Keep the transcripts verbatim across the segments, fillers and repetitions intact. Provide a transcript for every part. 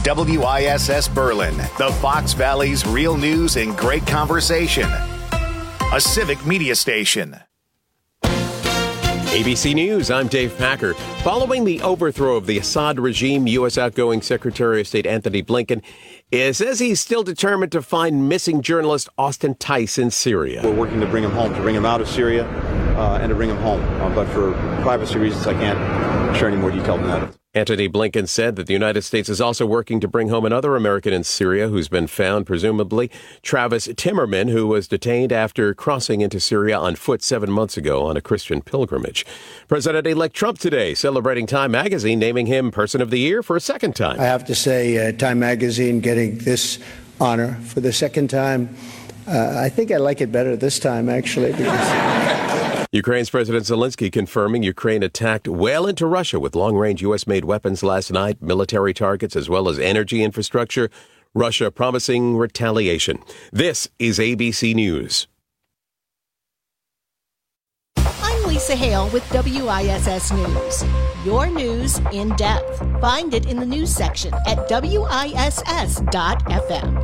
W I S S Berlin, the Fox Valley's real news and great conversation. A civic media station. A B C News, I'm Dave Packer. Following the overthrow of the Assad regime, U S outgoing Secretary of State Anthony Blinken says he's still determined to find missing journalist Austin Tice in Syria. We're working to bring him home, to bring him out of Syria uh, and to bring him home. Uh, but for privacy reasons, I can't share any more detail than that. Anthony Blinken said that the United States is also working to bring home another American in Syria who's been found, presumably Travis Timmerman, who was detained after crossing into Syria on foot seven months ago on a Christian pilgrimage. President-elect Trump today celebrating Time Magazine, naming him Person of the Year for a second time. I have to say, uh, Time Magazine getting this honor for the second time. Uh, I think I like it better this time, actually, because... Ukraine's President Zelensky confirming Ukraine attacked well into Russia with long-range U S-made weapons last night, military targets as well as energy infrastructure. Russia promising retaliation. This is A B C News. I'm Lisa Hale with W I S S News. Your news in depth. Find it in the news section at W I S S dot F M.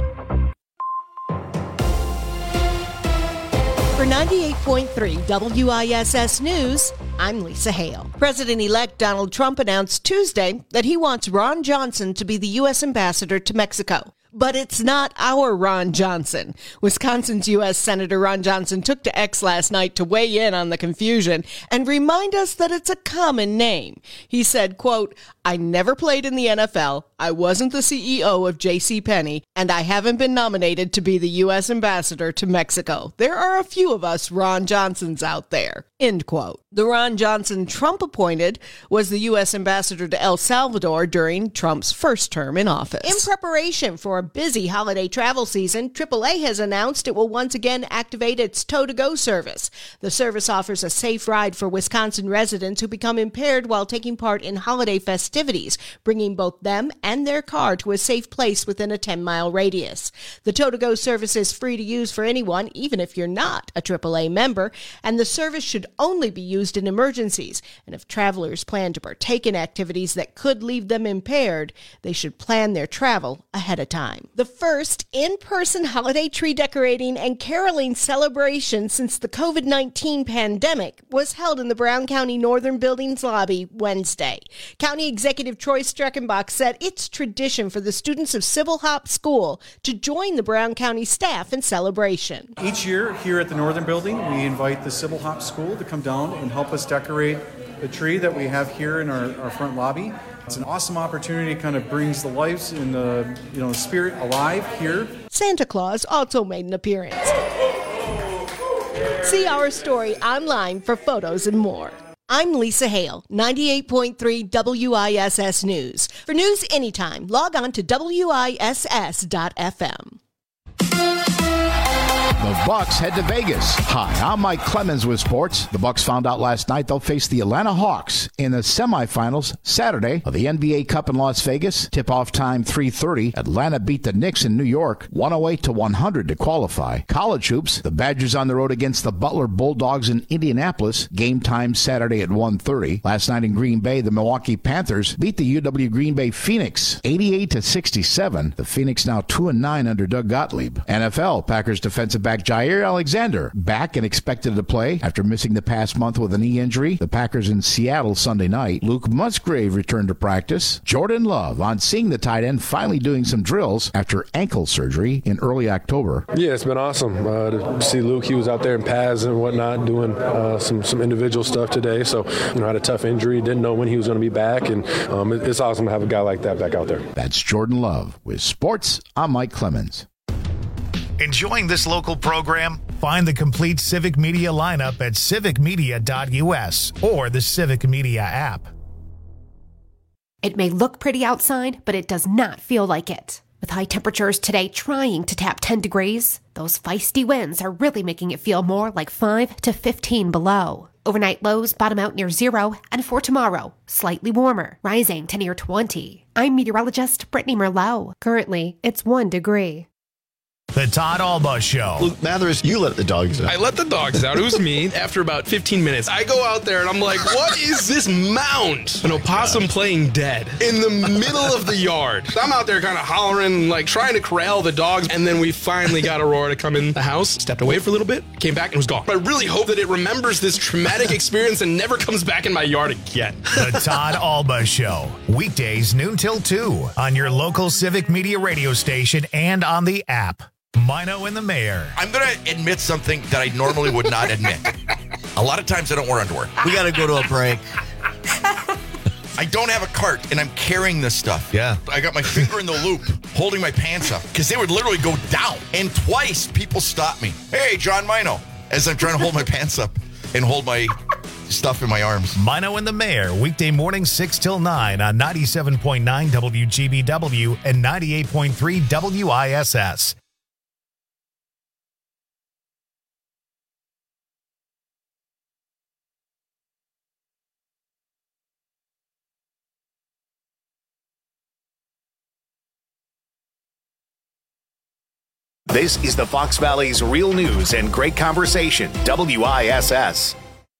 For ninety-eight point three W I S S News, I'm Lisa Hale. President-elect Donald Trump announced Tuesday that he wants Ron Johnson to be the U S ambassador to Mexico. But it's not our Ron Johnson. Wisconsin's U S Senator Ron Johnson took to X last night to weigh in on the confusion and remind us that it's a common name. He said, quote, I never played in the N F L, I wasn't the C E O of J C Penney, and I haven't been nominated to be the U S ambassador to Mexico. There are a few of us Ron Johnsons out there, end quote. The Ron Johnson Trump appointed was the U S ambassador to El Salvador during Trump's first term in office. In preparation for a busy holiday travel season, triple A has announced it will once again activate its Tow-to-Go service. The service offers a safe ride for Wisconsin residents who become impaired while taking part in holiday festivities, bringing both them and their car to a safe place within a ten-mile radius. The Tow-to-Go service is free to use for anyone, even if you're not a triple A member, and the service should only be used in emergencies. And if travelers plan to partake in activities that could leave them impaired, they should plan their travel ahead of time. The first in-person holiday tree decorating and caroling celebration since the covid nineteen pandemic was held in the Brown County Northern Buildings lobby Wednesday. County Executive Troy Streckenbach said it's tradition for the students of Civil Hop School to join the Brown County staff in celebration. Each year here at the Northern Building, we invite the Civil Hop School to come down and help us decorate the tree that we have here in our, our front lobby. It's an awesome opportunity, kind of brings the lives and the, you know, spirit alive here. Santa Claus also made an appearance. See our story online for photos and more. I'm Lisa Hale, ninety-eight point three W I S S News. For news anytime, log on to W I S S dot F M. The Bucks head to Vegas. Hi, I'm Mike Clemens with sports. The Bucks found out last night they'll face the Atlanta Hawks in the semifinals Saturday of the N B A Cup in Las Vegas. Tip-off time three thirty. Atlanta beat the Knicks in New York one oh eight to one hundred to qualify. College hoops. The Badgers on the road against the Butler Bulldogs in Indianapolis. Game time Saturday at one thirty. Last night in Green Bay, the Milwaukee Panthers beat the U W Green Bay Phoenix eighty-eight to sixty-seven. The Phoenix now two and nine under Doug Gottlieb. N F L. Packers defensive back Jair Alexander back and expected to play after missing the past month with a knee injury. The Packers in Seattle Sunday night. Luke Musgrave returned to practice. Jordan Love on seeing the tight end finally doing some drills after ankle surgery in early October. Yeah, it's been awesome uh, to see Luke. He was out there in pads and whatnot doing uh, some some individual stuff today. So, you know, had a tough injury, didn't know when he was going to be back, and um, it's awesome to have a guy like that back out there. That's Jordan Love with sports. I'm Mike Clemens. Enjoying this local program? Find the complete Civic Media lineup at civic media dot U S or the Civic Media app. It may look pretty outside, but it does not feel like it. With high temperatures today trying to tap ten degrees, those feisty winds are really making it feel more like five to fifteen below. Overnight lows bottom out near zero, and for tomorrow, slightly warmer, rising to near twenty. I'm meteorologist Brittany Merlot. Currently, it's one degree. The Todd Alba Show. Luke Mathers, you let the dogs out. I let the dogs out. It was me. After about fifteen minutes, I go out there and I'm like, what is this mound? An opossum playing dead in the middle of the yard. I'm out there kind of hollering, like trying to corral the dogs. And then we finally got Aurora to come in the house, stepped away for a little bit, came back and was gone. I really hope that it remembers this traumatic experience and never comes back in my yard again. The Todd Alba Show. Weekdays noon till two on your local Civic Media radio station and on the app. Mino and the Mayor. I'm going to admit something that I normally would not admit. A lot of times I don't wear underwear. We got to go to a break. I don't have a cart, and I'm carrying this stuff. Yeah. I got my finger in the loop, holding my pants up, because they would literally go down. And twice, people stop me. Hey, John Mino, as I'm trying to hold my pants up and hold my stuff in my arms. Mino and the Mayor, weekday morning six till nine on ninety-seven point nine W G B W and ninety-eight point three W I S S. This is the Fox Valley's real news and great conversation, W I S S.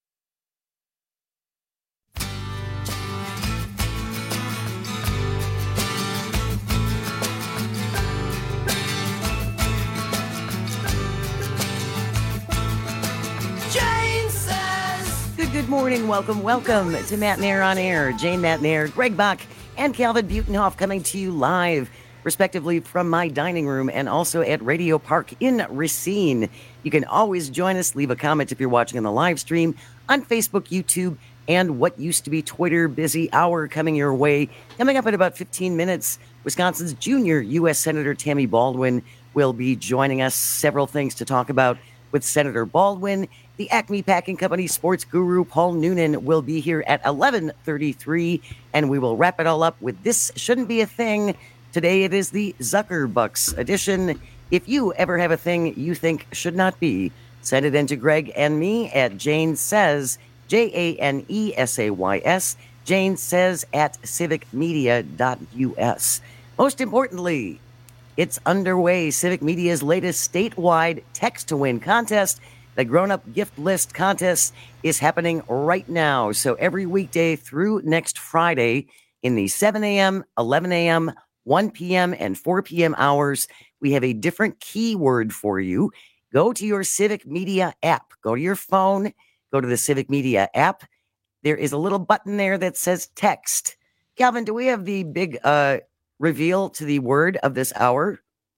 Good, good morning. Welcome, welcome to Matt Nair on Air. Jane Matt Nair, Greg Bach, and Calvin Butenhoff coming to you live, respectively, from my dining room and also at Radio Park in Racine. You can always join us. Leave a comment if you're watching on the live stream on Facebook, YouTube, and what used to be Twitter. Busy hour coming your way. Coming up in about fifteen minutes, Wisconsin's junior U S Senator Tammy Baldwin will be joining us. Several things to talk about with Senator Baldwin. The Acme Packing Company sports guru Paul Noonan will be here at eleven thirty-three, and we will wrap it all up with This Shouldn't Be a Thing. Today it is the Zuckerbucks edition. If you ever have a thing you think should not be, send it in to Greg and me at Jane Says, J A N E S A Y S, Jane Says at civic media dot U S. Most importantly, it's underway. Civic Media's latest statewide text-to-win contest, the grown-up gift list contest, is happening right now. So every weekday through next Friday in the seven a.m., eleven a.m., one p.m., and four p.m. hours, we have a different keyword for you. Go to your Civic Media app. Go to your phone. Go to the Civic Media app. There is a little button there that says text. Calvin, do we have the big uh, reveal to the word of this hour?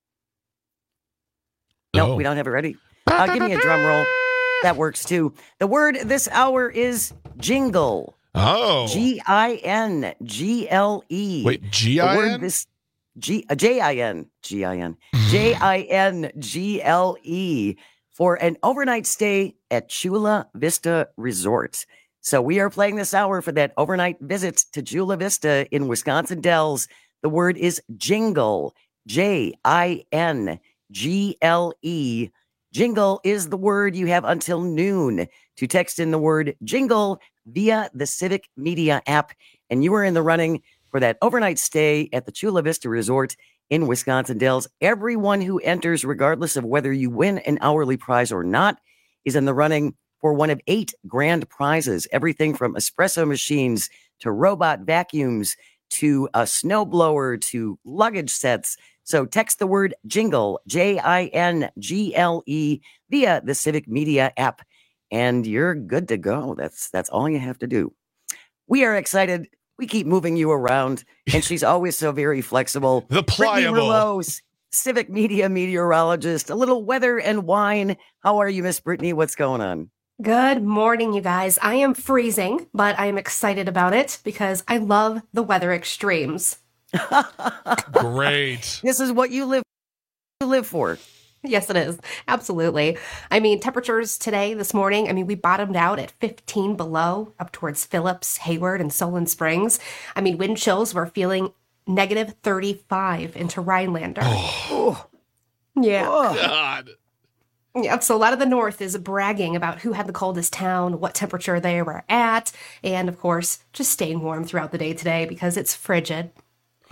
No, Oh. we don't have it ready. Uh, give me a drum roll. That works too. The word this hour is jingle. Oh. G I N G L E. Wait, G I N? The word this G uh, J I N G I N J I N G L E for an overnight stay at Chula Vista Resort. So we are playing this hour for that overnight visit to Chula Vista in Wisconsin Dells. The word is jingle. J I N G L E. Jingle is the word. You have until noon to text in the word jingle via the Civic Media app, and you are in the running for that overnight stay at the Chula Vista Resort in Wisconsin Dells. Everyone who enters, regardless of whether you win an hourly prize or not, is in the running for one of eight grand prizes. Everything from espresso machines to robot vacuums to a snowblower to luggage sets. So text the word jingle, J I N G L E, via the Civic Media app, and you're good to go. That's that's all you have to do. We are excited. We keep moving you around, and she's always so very flexible. The Brittany pliable. Rouleau, Civic Media meteorologist. A little weather and wine. How are you, Miss Brittany? What's going on? Good morning, you guys. I am freezing, but I am excited about it because I love the weather extremes. Great. This is what you live you live for. Yes, it is. Absolutely. I mean, temperatures today, this morning, I mean, we bottomed out at fifteen below, up towards Phillips, Hayward, and Solon Springs. I mean, wind chills were feeling negative thirty-five into Rhinelander. Oh. Yeah. God. Yeah, so a lot of the North is bragging about who had the coldest town, what temperature they were at, and, of course, just staying warm throughout the day today because it's frigid.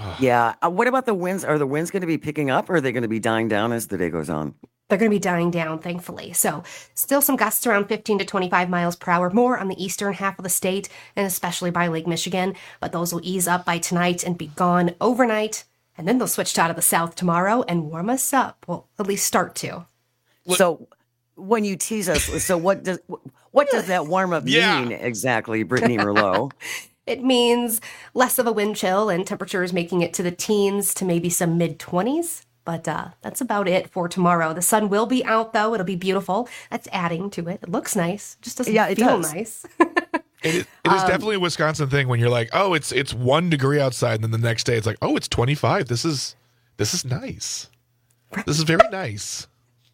Yeah. Uh, what about the winds? Are the winds going to be picking up, or are they going to be dying down as the day goes on? They're going to be dying down, thankfully. So still some gusts around fifteen to twenty-five miles per hour, more on the eastern half of the state, and especially by Lake Michigan. But those will ease up by tonight and be gone overnight. And then they'll switch out of the south tomorrow and warm us up. Well, at least start to. So when you tease us, so what does what does that warm up Yeah. mean exactly, Brittany Merlot? It means less of a wind chill and temperatures making it to the teens to maybe some mid twenties. But uh, that's about it for tomorrow. The sun will be out, though. It'll be beautiful. That's adding to it. It looks nice. Just doesn't Yeah, it feel does. nice. It is, it is definitely a Wisconsin thing when you're like, oh, it's it's one degree outside, and then the next day it's like, oh, it's twenty-five. This is this is nice. This is very nice.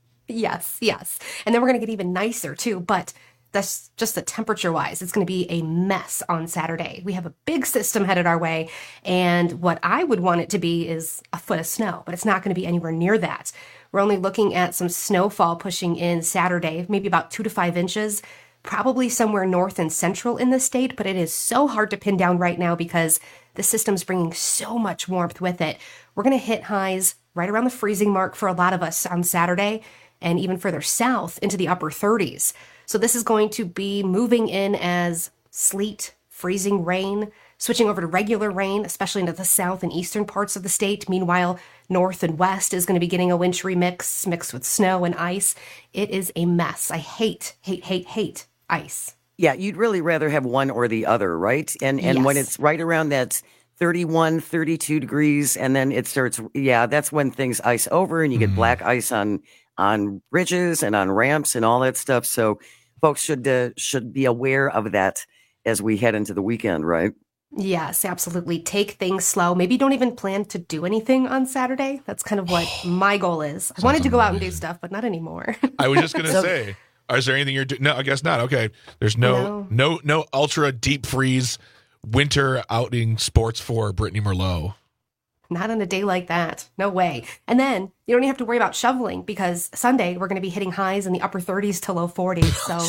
Yes, yes. And then we're going to get even nicer, too. But that's just the temperature-wise. It's going to be a mess on Saturday. We have a big system headed our way. And what I would want it to be is a foot of snow. But it's not going to be anywhere near that. We're only looking at some snowfall pushing in Saturday, maybe about two to five inches. Probably somewhere north and central in the state, but it is so hard to pin down right now because the system's bringing so much warmth with it. We're going to hit highs right around the freezing mark for a lot of us on Saturday, and even further south into the upper thirties. So this is going to be moving in as sleet, freezing rain, switching over to regular rain, especially into the south and eastern parts of the state. Meanwhile, north and west is going to be getting a wintry mix, mixed with snow and ice. It is a mess. I hate, hate, hate, hate ice. Yeah, you'd really rather have one or the other, right? And and when Yes. it's right around that thirty-one, thirty-two degrees, and then it starts, yeah, that's when things ice over and you get black ice on on bridges and on ramps and all that stuff. So folks should uh, should be aware of that as we head into the weekend, right? Yes, absolutely. Take things slow. Maybe don't even plan to do anything on Saturday. That's kind of what my goal is. I wanted to go out and do stuff, but not anymore. I was just gonna So- say, is there anything you're doing? No, I guess not. Okay, there's no no no ultra deep freeze winter outing sports for Brittany Merlot. Not on a day like that. No way. And then you don't even have to worry about shoveling because Sunday we're going to be hitting highs in the upper thirties to low forties. So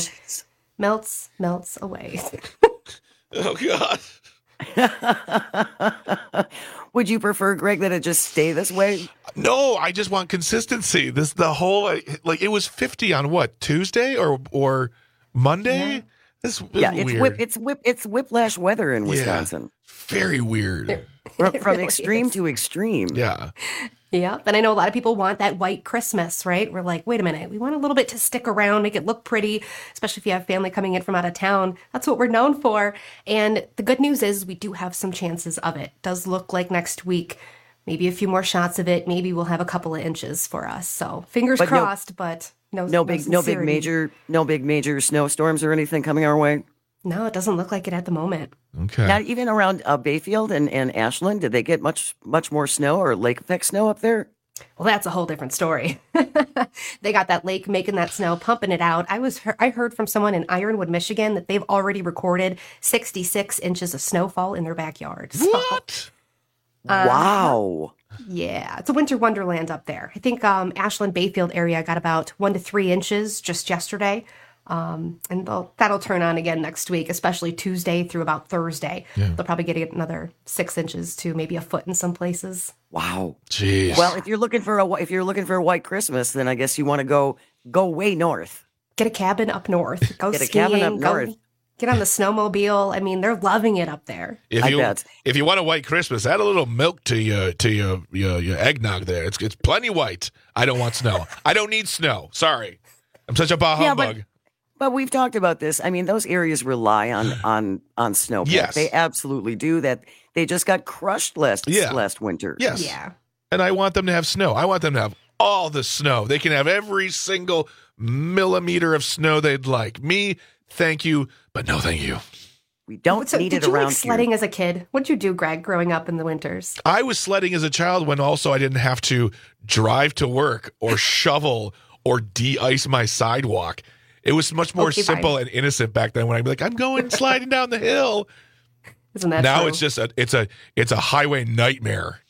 melts, melts away. Oh, God. Would you prefer, Greg, that it just stay this way? No, I just want consistency. This the whole like it was fifty on what Tuesday or or Monday. Yeah. This is Yeah, it's weird. whip, it's whip, it's whiplash weather in Yeah. Wisconsin. Very weird. From, It from really extreme is. to extreme. Yeah. Yeah. And I know a lot of people want that white Christmas, right? We're like, wait a minute. We want a little bit to stick around, make it look pretty, especially if you have family coming in from out of town. That's what we're known for. And the good news is we do have some chances of it. Does look like next week, maybe a few more shots of it. Maybe we'll have a couple of inches for us. So fingers But no- crossed, but no, No big, no big sincerity. major, no big major snowstorms or anything coming our way. No, it doesn't look like it at the moment. Okay. Not even around uh, Bayfield and, and Ashland. Did they get much much more snow or lake effect snow up there? Well, that's a whole different story. They got that lake making that snow, pumping it out. I was I heard from someone in Ironwood, Michigan, that they've already recorded sixty-six inches of snowfall in their backyard. So, What? Uh, Wow. yeah, it's a winter wonderland up there. I think um, Ashland Bayfield area got about one to three inches just yesterday. Um, and they'll, that'll turn on again next week, especially Tuesday through about Thursday. Yeah. They'll probably get another six inches to maybe a foot in some places. Wow. Jeez. Well, if you're looking for a wh- if you're looking for a white Christmas, then I guess you want to go go way north. Get a cabin up north. Go Get a skiing. cabin up go- north. Get on the snowmobile. I mean, they're loving it up there. If I you bet. if you want a white Christmas, add a little milk to your to your your, your eggnog there. It's it's plenty white. I don't want snow. I don't need snow. Sorry, I'm such a bah Yeah, but- humbug. But we've talked about this. I mean, those areas rely on on on snowpack. Yes. They absolutely do. That they just got crushed last Yeah. last winter. Yes. Yeah. And I want them to have snow. I want them to have all the snow. They can have every single millimeter of snow they'd like. Me, thank you, but no thank you. We don't So, need did it you around like sledding as a kid? What'd you do, Greg, growing up in the winters? I was sledding as a child when also I didn't have to drive to work or shovel or de-ice my sidewalk. It was much more Okay, fine. simple and innocent back then when I'd be like, I'm going sliding down the hill. Isn't that now true? it's just a it's a it's a highway nightmare.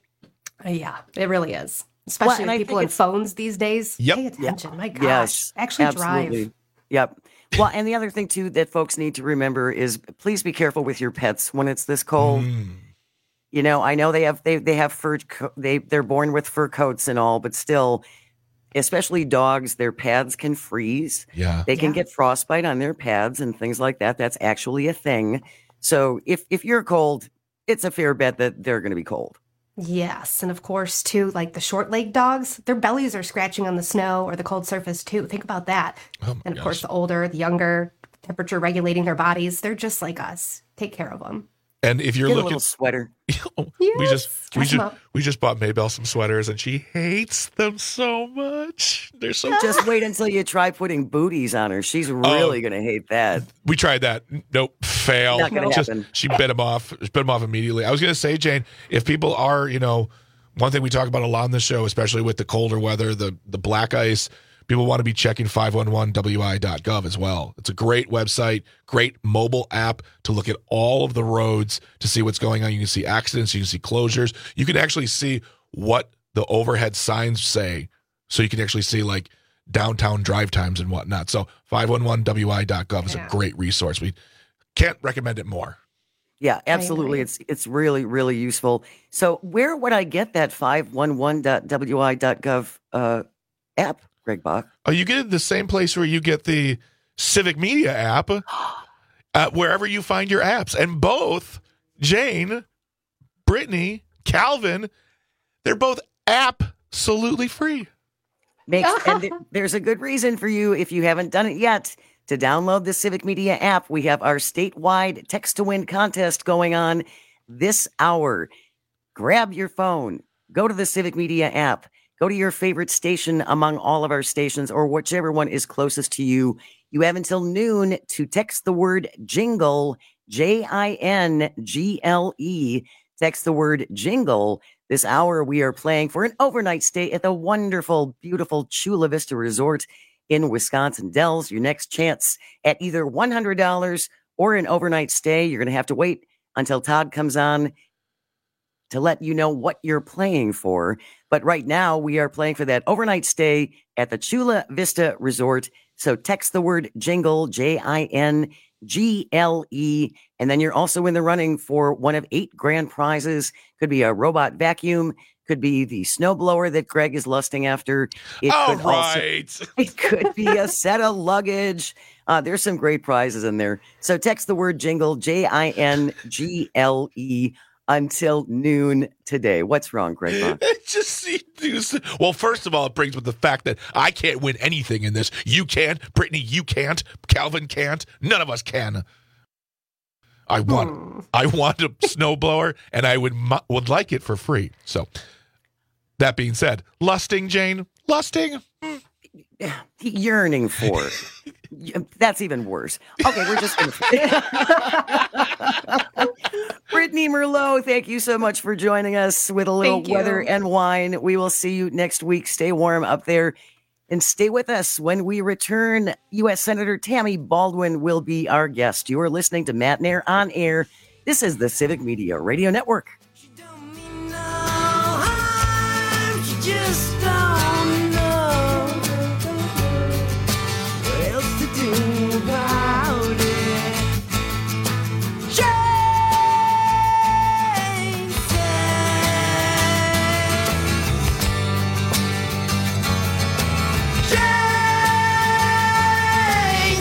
Uh, yeah, it really is. Especially and I with people think in it's- phones these days. Yep. Pay attention. My gosh. Yes, Actually absolutely. drive. Yep. Well, and the other thing too that folks need to remember is please be careful with your pets when it's this cold. Mm. You know, I know they have they they have fur co- they they're born with fur coats and all, but still, especially dogs, their pads can freeze. Yeah. They can Yeah. get frostbite on their pads and things like that. That's actually a thing. So if if you're cold, it's a fair bet that they're going to be cold. Yes, and of course, too, like the short-legged dogs, their bellies are scratching on the snow or the cold surface, too. Think about that. Oh my and of course, gosh. the older, the younger, temperature regulating their bodies, they're just like us. Take care of them. And if you're Get a looking, little sweater. we just we Dress 'em just up. we just bought Maybelle some sweaters, and she hates them so much. They're so. Just wait until you try putting booties on her. She's really going to hate that. We tried that. Nope, fail. Not gonna Just- happen. she bit him off. Bit him off immediately. I was going to say, Jane, if people are, you know, one thing we talk about a lot on the show, especially with the colder weather, the the black ice, people want to be checking five one one W I dot gov as well. It's a great website, great mobile app to look at all of the roads to see what's going on. You can see accidents, you can see closures. You can actually see what the overhead signs say. So you can actually see like downtown drive times and whatnot. So five one one W I dot gov is Yeah. a great resource. We can't recommend it more. Yeah, absolutely. agree. It's it's really, really useful. So where would I get that five one one dot W I dot gov uh, app, Greg Bach? Oh, you get it the same place where you get the Civic Media app, uh, wherever you find your apps. And both Jane, Brittany, Calvin, they're both absolutely free. Makes and th- there's a good reason for you, if you haven't done it yet, to download the Civic Media app. We have our statewide text to win contest going on this hour. Grab your phone, go to the Civic Media app, go to your favorite station among all of our stations, or whichever one is closest to you. You have until noon to text the word jingle, J I N G L E. Text the word jingle. This hour, we are playing for an overnight stay at the wonderful, beautiful Chula Vista Resort in Wisconsin Dells. Your next chance at either one hundred dollars or an overnight stay. You're going to have to wait until Todd comes on to let you know what you're playing for. But right now, we are playing for that overnight stay at the Chula Vista Resort. So text the word jingle, J I N G L E, and then you're also in the running for one of eight grand prizes. Could be a robot vacuum, could be the snowblower that Greg is lusting after. It All could also, right. it could be a set of luggage. Uh, there's some great prizes in there. So text the word jingle, J I N G L E, until noon today. What's wrong, Greg Bach? It just seems, well, first of all, it brings with the fact that I can't win anything in this. You can't. Brittany, you can't. Calvin can't. None of us can. I want Hmm. I want a snowblower, and I would mu- would like it for free. So that being said, lusting, Jane, lusting. Yearning for. That's even worse. Okay, we're just going to. Brittany Merlot, thank you so much for joining us with a little Thank you. weather and wine. We will see you next week. Stay warm up there and stay with us when we return. U S Senator Tammy Baldwin will be our guest. You are listening to Matt Nair on Air. This is the Civic Media Radio Network. Just don't know what else to do about it. Jane said, Jane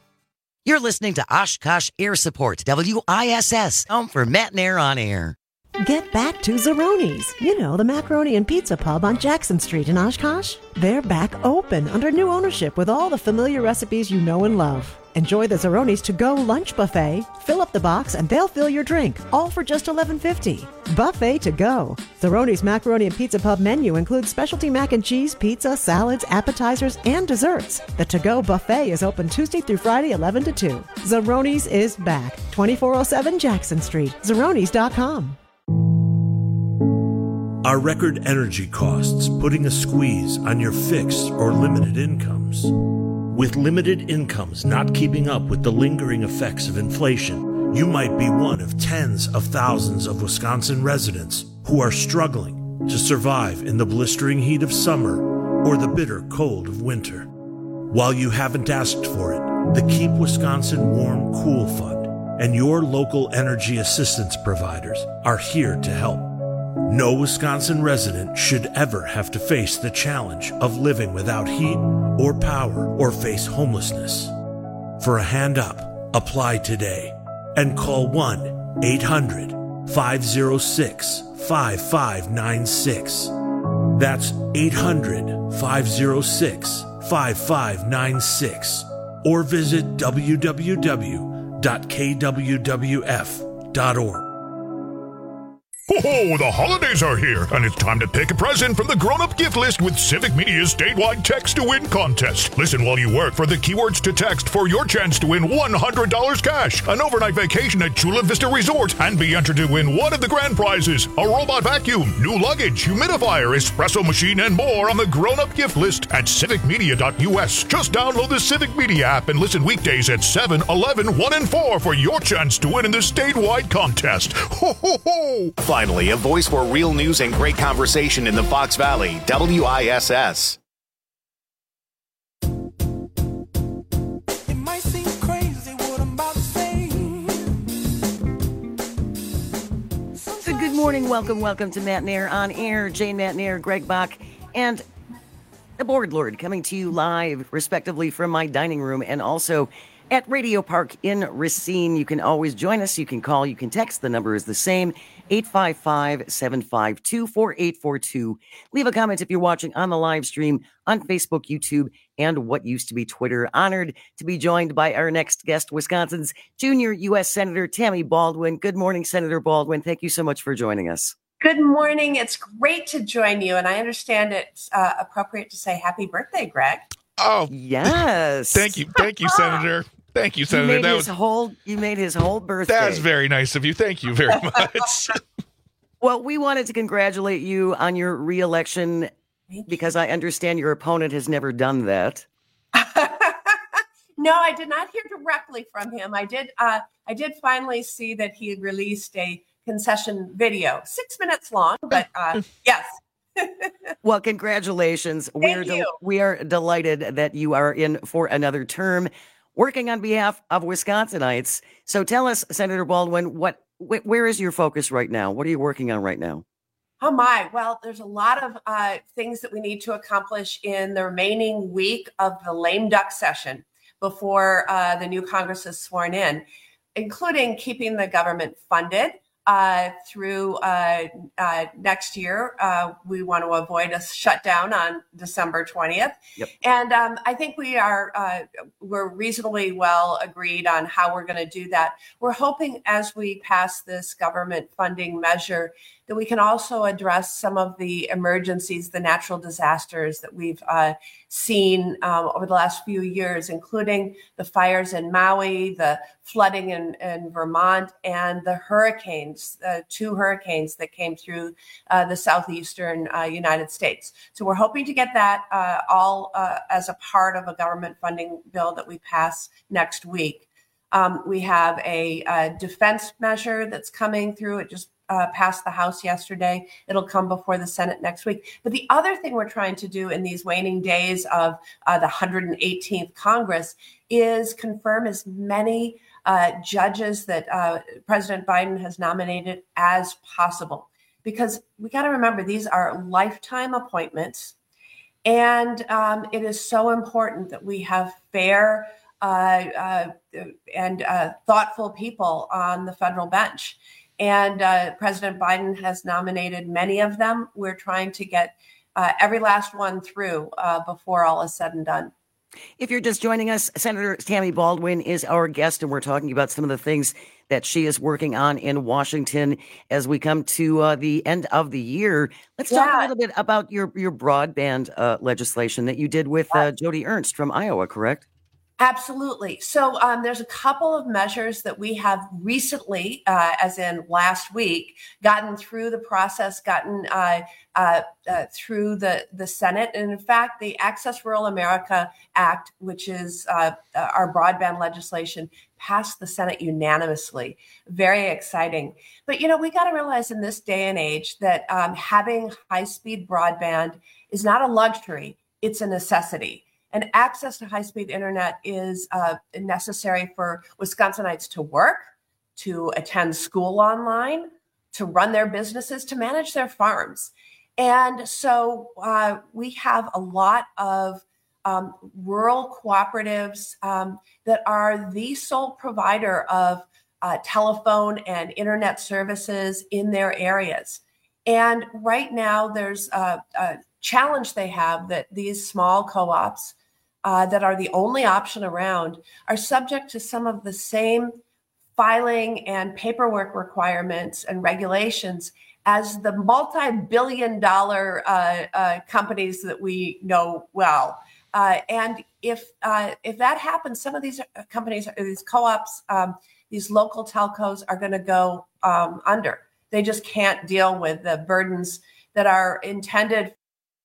You're listening to Oshkosh Air Support, W I S S, home for Matt Nair on Air. Get back to Zeroni's. You know, the macaroni and pizza pub on Jackson Street in Oshkosh. They're back open under new ownership with all the familiar recipes you know and love. Enjoy the Zeroni's to-go lunch buffet. Fill up the box and they'll fill your drink, all for just eleven fifty. Buffet to go. Zeroni's Macaroni and Pizza Pub menu includes specialty mac and cheese, pizza, salads, appetizers, and desserts. The to-go buffet is open Tuesday through Friday, eleven to two. Zeroni's is back. twenty-four oh seven Jackson Street. Zeronis dot com. Are record energy costs putting a squeeze on your fixed or limited incomes? With limited incomes not keeping up with the lingering effects of inflation, you might be one of tens of thousands of Wisconsin residents who are struggling to survive in the blistering heat of summer or the bitter cold of winter. While you haven't asked for it, the Keep Wisconsin Warm Cool Fund and your local energy assistance providers are here to help. No Wisconsin resident should ever have to face the challenge of living without heat or power or face homelessness. For a hand up, apply today and call one eight hundred five oh six five five nine six. That's eight hundred five oh six five five nine six or visit w w w dot k w w f dot org. Oh, the holidays are here, and it's time to pick a present from the grown-up gift list with Civic Media's statewide Text to Win contest. Listen while you work for the keywords to text for your chance to win one hundred dollars cash, an overnight vacation at Chula Vista Resort, and be entered to win one of the grand prizes, a robot vacuum, new luggage, humidifier, espresso machine, and more on the grown-up gift list at civic media dot u s. Just download the Civic Media app and listen weekdays at seven, eleven, one, and four for your chance to win in the statewide contest. Ho, ho, ho! Finally, a voice for real news and great conversation in the Fox Valley, W I S S. It might seem crazy what I'm about to say. So good morning, welcome, welcome to Matt Nair on Air. Jane Matt Nair, Greg Bach, and the Board Lord coming to you live, respectively, from my dining room and also at Radio Park in Racine. You can always join us. You can call. You can text. The number is the same, eight five five, seven five two, four eight four two. Leave a comment if you're watching on the live stream on Facebook, YouTube, and what used to be Twitter. Honored to be joined by our next guest, Wisconsin's junior U S Senator Tammy Baldwin. Good morning, Senator Baldwin. Thank you so much for joining us. Good morning. It's great to join you, and I understand it's uh, appropriate to say happy birthday, Greg. Oh, yes. Thank you. Thank you, Senator. Thank you, Senator. You made that his was whole. You made his whole birthday. That's very nice of you. Thank you very much. Well, we wanted to congratulate you on your reelection because I understand your opponent has never done that. No, I did not hear directly from him. I did. Uh, I did finally see that he had released a concession video, six minutes long. But uh, yes. Well, congratulations. Thank We're you. we are delighted that you are in for another term, working on behalf of Wisconsinites. So tell us, Senator Baldwin, what wh- where is your focus right now? What are you working on right now? Oh my, well, there's a lot of uh, things that we need to accomplish in the remaining week of the lame duck session before uh, the new Congress is sworn in, including keeping the government funded uh, through uh, uh, next year. Uh, we want to avoid a shutdown on December twentieth. Yep. And um, I think we are uh, we're reasonably well agreed on how we're going to do that. We're hoping as we pass this government funding measure that we can also address some of the emergencies, the natural disasters that we've uh, seen um, over the last few years, including the fires in Maui, the flooding in, in Vermont, and the hurricanes, uh, two hurricanes that came through uh, the southeastern uh, United States. So we're hoping to get that uh, all uh, as a part of a government funding bill that we pass next week. Um, we have a, a defense measure that's coming through. It just Uh, passed the House yesterday. It'll come before the Senate next week. But the other thing we're trying to do in these waning days of uh, the one hundred eighteenth Congress is confirm as many uh, judges that uh, President Biden has nominated as possible. Because we got to remember, these are lifetime appointments. And um, it is so important that we have fair uh, uh, and uh, thoughtful people on the federal bench. And uh, President Biden has nominated many of them. We're trying to get uh, every last one through uh, before all is said and done. If you're just joining us, Senator Tammy Baldwin is our guest, and we're talking about some of the things that she is working on in Washington as we come to uh, the end of the year. Let's yeah. talk a little bit about your, your broadband uh, legislation that you did with uh, Joni Ernst from Iowa, correct? Absolutely. So um, there's a couple of measures that we have recently, uh, as in last week, gotten through the process, gotten uh, uh, uh, through the, the Senate. And in fact, the Access Rural America Act, which is uh, our broadband legislation, passed the Senate unanimously. Very exciting. But, you know, we got to realize in this day and age that um, having high-speed broadband is not a luxury, it's a necessity. And access to high-speed internet is uh, necessary for Wisconsinites to work, to attend school online, to run their businesses, to manage their farms. And so uh, we have a lot of um, rural cooperatives um, that are the sole provider of uh, telephone and internet services in their areas. And right now there's a, a challenge they have that these small co-ops Uh, that are the only option around are subject to some of the same filing and paperwork requirements and regulations as the multi-billion dollar uh, uh, companies that we know well. Uh, and if uh, if that happens, some of these companies, these co-ops, um, these local telcos are going to go um, under. They just can't deal with the burdens that are intended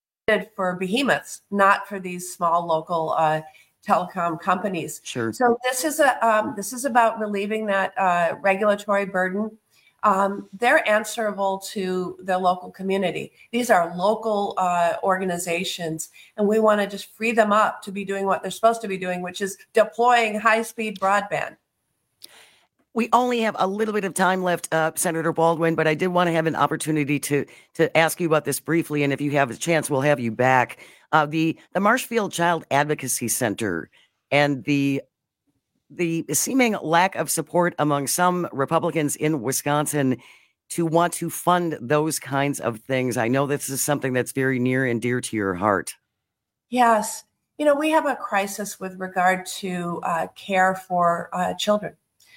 for behemoths, not for these small local uh, telecom companies. Sure. So this is a um, this is about relieving that uh, regulatory burden. Um, they're answerable to the local community. These are local uh, organizations, and we want to just free them up to be doing what they're supposed to be doing, which is deploying high-speed broadband. We only have a little bit of time left, uh, Senator Baldwin, but I did want to have an opportunity to to ask you about this briefly, and if you have a chance, we'll have you back. Uh, the the Marshfield Child Advocacy Center and the the seeming lack of support among some Republicans in Wisconsin to want to fund those kinds of things. I know this is something that's very near and dear to your heart. Yes. You know, we have a crisis with regard to uh, care for uh, children.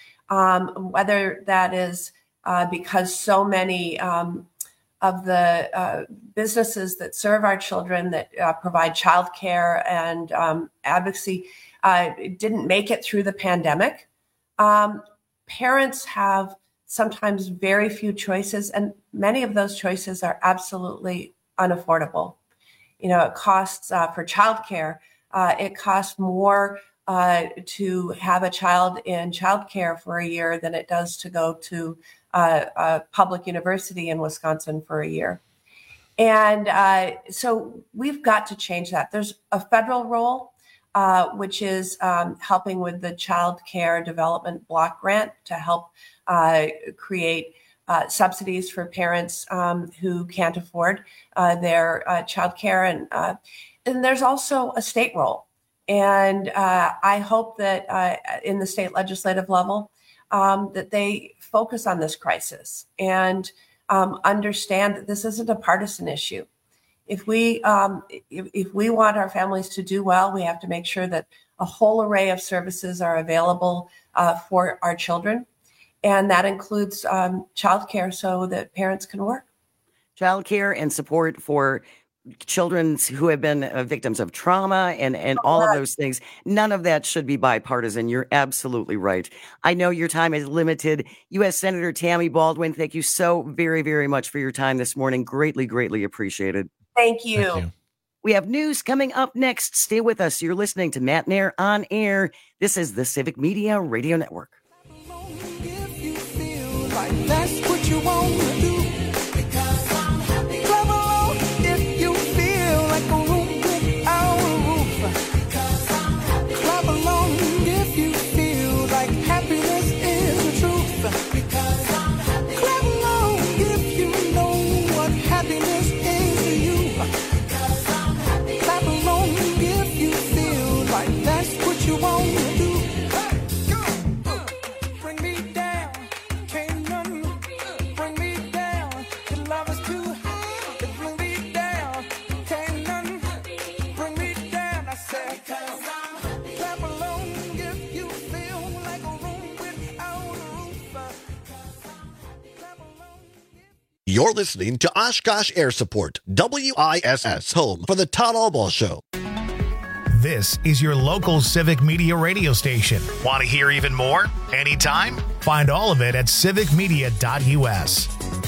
Um, whether that is uh, because so many um, of the uh, businesses that serve our children, that uh, provide childcare and um, advocacy, uh, didn't make it through the pandemic. Um, parents have sometimes very few choices, and many of those choices are absolutely unaffordable. You know, it costs uh, for childcare, uh, it costs more Uh, to have a child in childcare for a year than it does to go to uh, a public university in Wisconsin for a year. And uh, so we've got to change that. There's a federal role, uh, which is um, helping with the Child Care Development Block Grant to help uh, create uh, subsidies for parents um, who can't afford uh, their uh, child care. And, uh, and there's also a state role. And uh, I hope that uh, in the state legislative level, um, that they focus on this crisis and um, understand that this isn't a partisan issue. If we um, if, if we want our families to do well, we have to make sure that a whole array of services are available uh, for our children, and that includes um, childcare so that parents can work. Childcare and support for children who have been uh, victims of trauma and, and all of those things. None of that should be bipartisan. You're absolutely right. I know your time is limited. U S Senator Tammy Baldwin, thank you so very, very much for your time this morning. Greatly, greatly appreciated. Thank you. Thank you. We have news coming up next. Stay with us. You're listening to Matt Nair on Air. This is the Civic Media Radio Network. Like that's what you want to do. You're listening to Oshkosh Air Support, W I S S, home for the Todd Albaugh Show. This is your local Civic Media radio station. Want to hear even more? Anytime? Find all of it at civic media dot U S.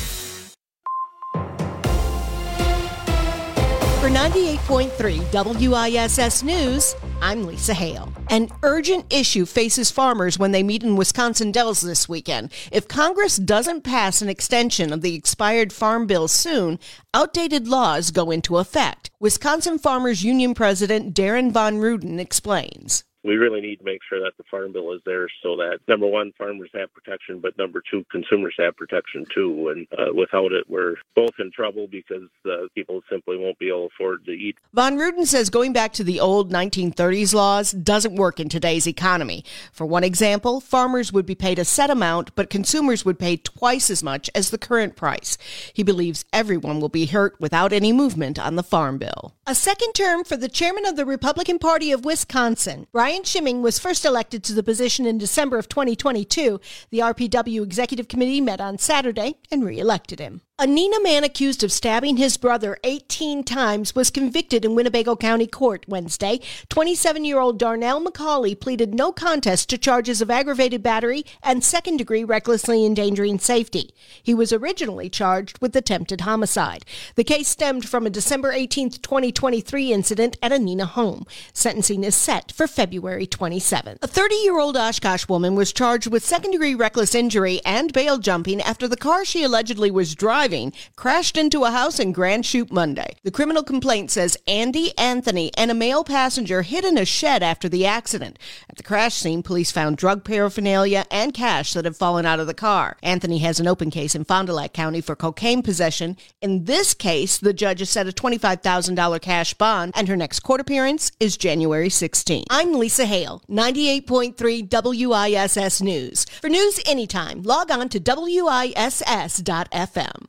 For ninety-eight point three W I S S News, I'm Lisa Hale. An urgent issue faces farmers when they meet in Wisconsin Dells this weekend. If Congress doesn't pass an extension of the expired farm bill soon, outdated laws go into effect. Wisconsin Farmers Union President Darren Von Ruden explains. We really need to make sure that the farm bill is there so that, number one, farmers have protection, but number two, consumers have protection too. And uh, without it, we're both in trouble because uh, people simply won't be able to afford to eat. Von Ruden says going back to the old nineteen thirties laws doesn't work in today's economy. For one example, farmers would be paid a set amount, but consumers would pay twice as much as the current price. He believes everyone will be hurt without any movement on the farm bill. A second term for the chairman of the Republican Party of Wisconsin, Brian Schimming, was first elected to the position in December of twenty twenty-two. The R P W Executive Committee met on Saturday and re-elected him. A Neenah man accused of stabbing his brother eighteen times was convicted in Winnebago County Court Wednesday. twenty-seven-year-old Darnell McCauley pleaded no contest to charges of aggravated battery and second-degree recklessly endangering safety. He was originally charged with attempted homicide. The case stemmed from a December eighteenth, twenty twenty-three incident at a Neenah home. Sentencing is set for February twenty-seventh. A thirty-year-old Oshkosh woman was charged with second-degree reckless injury and bail jumping after the car she allegedly was driving crashed into a house in Grand Chute Monday. The criminal complaint says Andy Anthony and a male passenger hid in a shed after the accident. At the crash scene, police found drug paraphernalia and cash that had fallen out of the car. Anthony has an open case in Fond du Lac County for cocaine possession. In this case, the judge has set a twenty-five thousand dollars cash bond, and her next court appearance is January sixteenth. I'm Lisa Hale, ninety-eight point three W I S S News. For news anytime, log on to W I S S dot F M.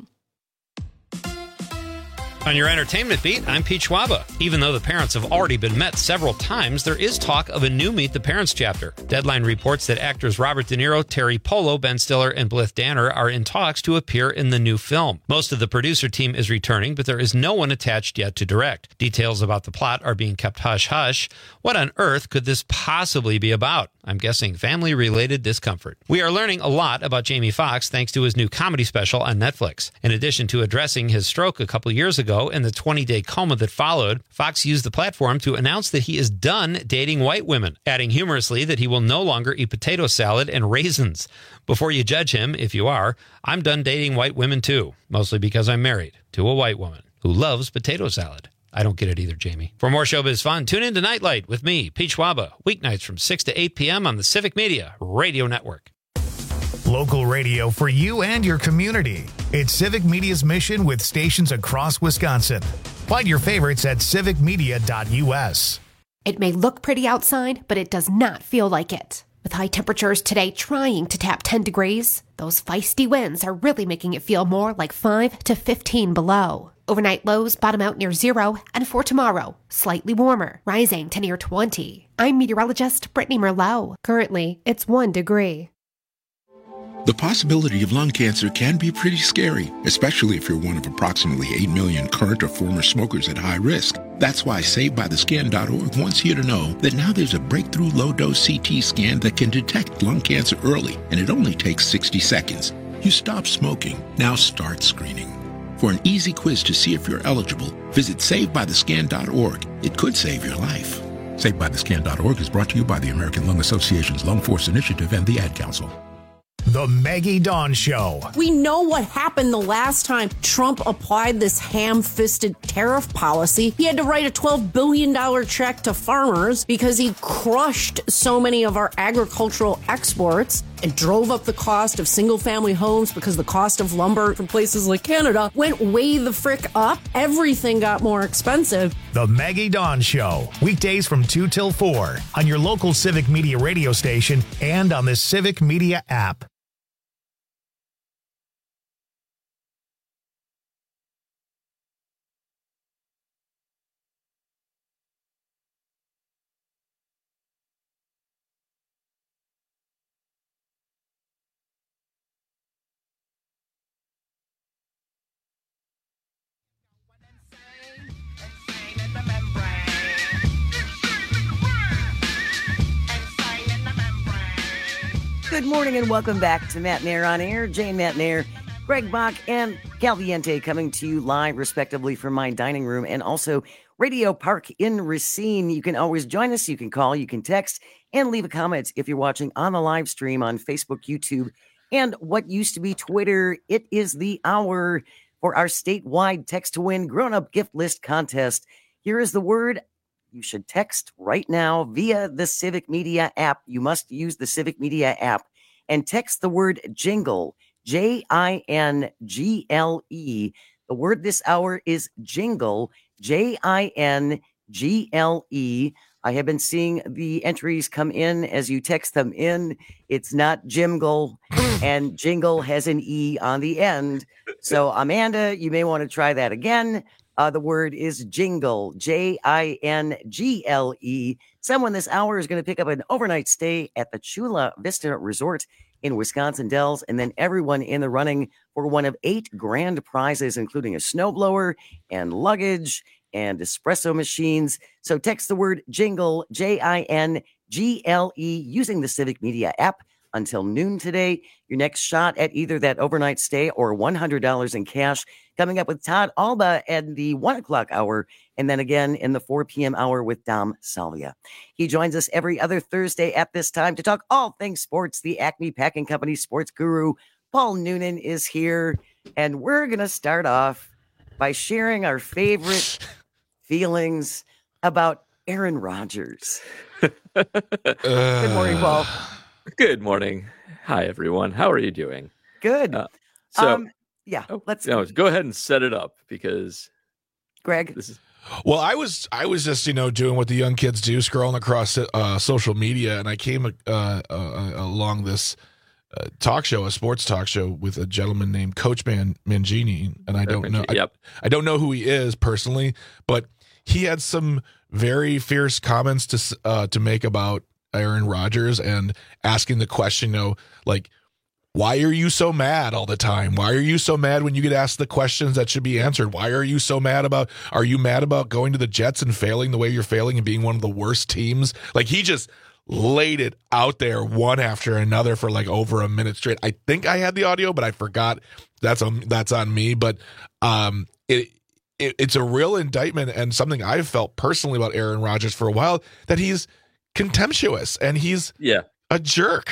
On your entertainment beat, I'm Pete Schwaba. Even though the parents have already been met several times, there is talk of a new Meet the Parents chapter. Deadline reports that actors Robert De Niro, Terry Polo, Ben Stiller, and Blythe Danner are in talks to appear in the new film. Most of the producer team is returning, but there is no one attached yet to direct. Details about the plot are being kept hush-hush. What on earth could this possibly be about? I'm guessing family-related discomfort. We are learning a lot about Jamie Foxx thanks to his new comedy special on Netflix. In addition to addressing his stroke a couple years ago and the twenty-day coma that followed, Foxx used the platform to announce that he is done dating white women, adding humorously that he will no longer eat potato salad and raisins. Before you judge him, if you are, I'm done dating white women too, mostly because I'm married to a white woman who loves potato salad. I don't get it either, Jamie. For more showbiz fun, tune in to Nightlight with me, Pete Schwaba, weeknights from six to eight p.m. on the Civic Media Radio Network. Local radio for you and your community. It's Civic Media's mission with stations across Wisconsin. Find your favorites at civic media dot U S. It may look pretty outside, but it does not feel like it. With high temperatures today trying to tap ten degrees, those feisty winds are really making it feel more like five to fifteen below. Overnight lows bottom out near zero, and for tomorrow, slightly warmer, rising to near twenty. I'm meteorologist Brittany Merlot. Currently, it's one degree. The possibility of lung cancer can be pretty scary, especially if you're one of approximately eight million current or former smokers at high risk. That's why Saved By The Scan dot org wants you to know that now there's a breakthrough low-dose C T scan that can detect lung cancer early, and it only takes sixty seconds. You stop smoking, now start screening. For an easy quiz to see if you're eligible, visit Saved By The Scan dot org. It could save your life. Saved By The Scan dot org is brought to you by the American Lung Association's Lung Force Initiative and the Ad Council. The Maggie Dawn Show. We know what happened the last time Trump applied this ham-fisted tariff policy. He had to write a twelve billion dollars check to farmers because he crushed so many of our agricultural exports and drove up the cost of single-family homes because the cost of lumber from places like Canada went way the frick up. Everything got more expensive. The Maggie Dawn Show. Weekdays from two till four on your local Civic Media radio station and on the Civic Media app. Good morning and welcome back to Matt Nair on Air. Jane Matt Nair, Greg Bach, and Calviente coming to you live, respectively, from my dining room and also Radio Park in Racine. You can always join us. You can call, you can text, and leave a comment if you're watching on the live stream on Facebook, YouTube, and what used to be Twitter. It is the hour for our statewide text to win grown-up gift list contest. Here is the word you should text right now via the Civic Media app. You must use the Civic Media app and text the word jingle, J I N G L E. The word this hour is jingle, J I N G L E. I have been seeing the entries come in as you text them in. It's not Jimgle, and jingle has an E on the end. So, Amanda, you may want to try that again. Uh, the word is jingle, J I N G L E. Someone this hour is going to pick up an overnight stay at the Chula Vista Resort in Wisconsin Dells, and then everyone in the running for one of eight grand prizes, including a snowblower and luggage and espresso machines. So text the word jingle, J I N G L E, using the Civic Media app until noon today. Your next shot at either that overnight stay or one hundred dollars in cash coming up with Todd Alba at the one o'clock hour, and then again in the four p.m. hour with Dom Salvia. He joins us every other Thursday at this time to talk all things sports. The Acme Packing Company sports guru, Paul Noonan, is here, and we're going to start off by sharing our favorite feelings about Aaron Rodgers. Good morning, Paul. Good morning. Hi, everyone. How are you doing? Good. Uh, so, um, yeah, let's no, go ahead and set it up because Greg. This is well, I was I was just you know doing what the young kids do, scrolling across uh, social media, and I came uh, uh, along this uh, talk show, a sports talk show, with a gentleman named Coach Man Mangini, and I don't know, yep. I, I don't know who he is personally, but he had some very fierce comments to uh, to make about Aaron Rodgers and asking the question, you know, like, why are you so mad all the time? Why are you so mad when you get asked the questions that should be answered? Why are you so mad about, are you mad about going to the Jets and failing the way you're failing and being one of the worst teams? Like, he just laid it out there one after another for like over a minute straight. I think I had the audio, but I forgot. That's on, that's on me. But um, it, it it's a real indictment and something I've felt personally about Aaron Rodgers for a while, that he's contemptuous and he's yeah a jerk.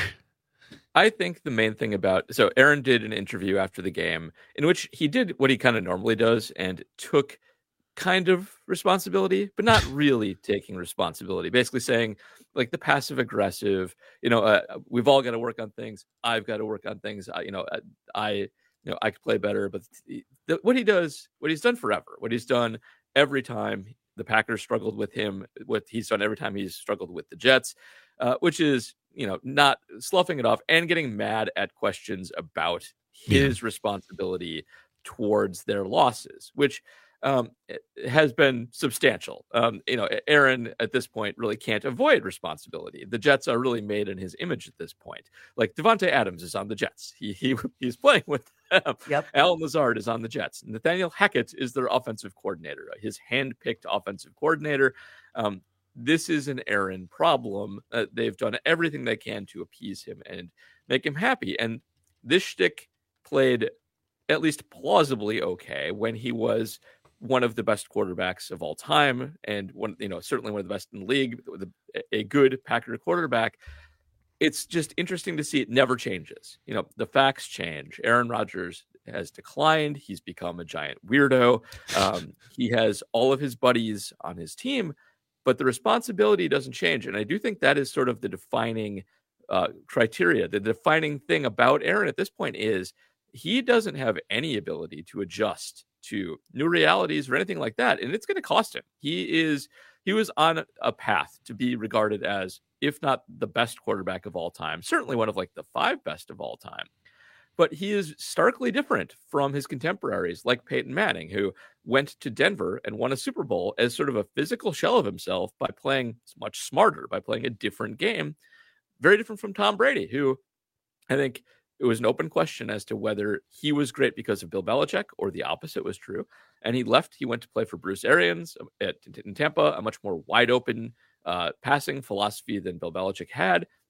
I think the main thing about, so Aaron did an interview after the game in which he did what he kind of normally does and took kind of responsibility, but not really taking responsibility. Basically saying, like, the passive aggressive, you know, uh, we've all got to work on things. I've got to work on things. I, you know, I, you know, I could play better. But the, what he does, what he's done forever, what he's done every time the Packers struggled with him, what he's done every time he's struggled with the Jets, uh, which is, you know, not sloughing it off and getting mad at questions about his yeah. responsibility towards their losses, which um, has been substantial. Um, you know, Aaron at this point really can't avoid responsibility. The Jets are really made in his image at this point. Like Devontae Adams is on the Jets. He, he he's playing with them. Yep. Alan Lazard is on the Jets. Nathaniel Hackett is their offensive coordinator, his hand-picked offensive coordinator. Um, This is an Aaron problem. Uh, they've done everything they can to appease him and make him happy. And this shtick played at least plausibly okay when he was one of the best quarterbacks of all time, and one, you know, certainly one of the best in the league, with a, a good Packer quarterback. It's just interesting to see it never changes. You know, the facts change. Aaron Rodgers has declined. He's become a giant weirdo. Um, he has all of his buddies on his team, but the responsibility doesn't change. And I do think that is sort of the defining uh, criteria. The defining thing about Aaron at this point is he doesn't have any ability to adjust to new realities or anything like that. And it's going to cost him. He is, he was on a path to be regarded as, if not the best quarterback of all time, certainly one of like the five best of all time. But he is starkly different from his contemporaries like Peyton Manning, who went to Denver and won a Super Bowl as sort of a physical shell of himself by playing much smarter, by playing a different game. Very different from Tom Brady, who I think it was an open question as to whether he was great because of Bill Belichick or the opposite was true. And he left. He went to play for Bruce Arians at, in Tampa, a much more wide open uh, passing philosophy than Bill Belichick had.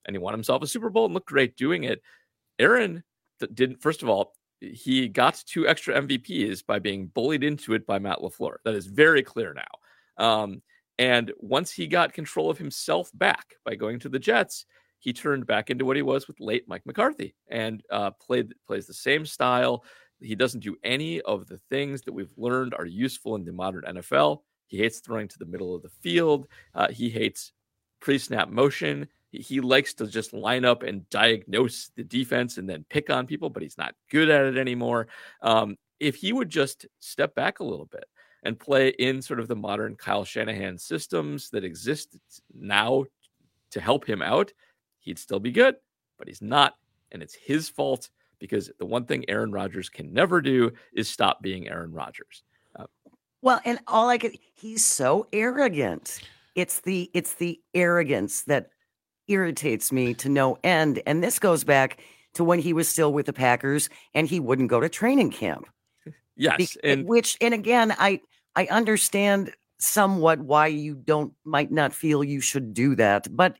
and he won himself a Super Bowl and looked great doing it. Aaron didn't. First of all, he got two extra M V Ps by being bullied into it by Matt LaFleur. That is very clear now. Um, and once he got control of himself back by going to the Jets, he turned back into what he was with late Mike McCarthy and uh, played plays the same style. He doesn't do any of the things that we've learned are useful in the modern N F L. He hates throwing to the middle of the field. Uh, he hates pre-snap motion. He, he likes to just line up and diagnose the defense and then pick on people, but he's not good at it anymore. Um, if he would just step back a little bit and play in sort of the modern Kyle Shanahan systems that exist now to help him out, he'd still be good, but he's not. And it's his fault, because the one thing Aaron Rodgers can never do is stop being Aaron Rodgers. Uh, well, and all I could, he's so arrogant. It's the, it's the arrogance that irritates me to no end. And this goes back to when he was still with the Packers and he wouldn't go to training camp. Yes. Be- and which, and again, I, I understand somewhat why you don't, might not feel you should do that. But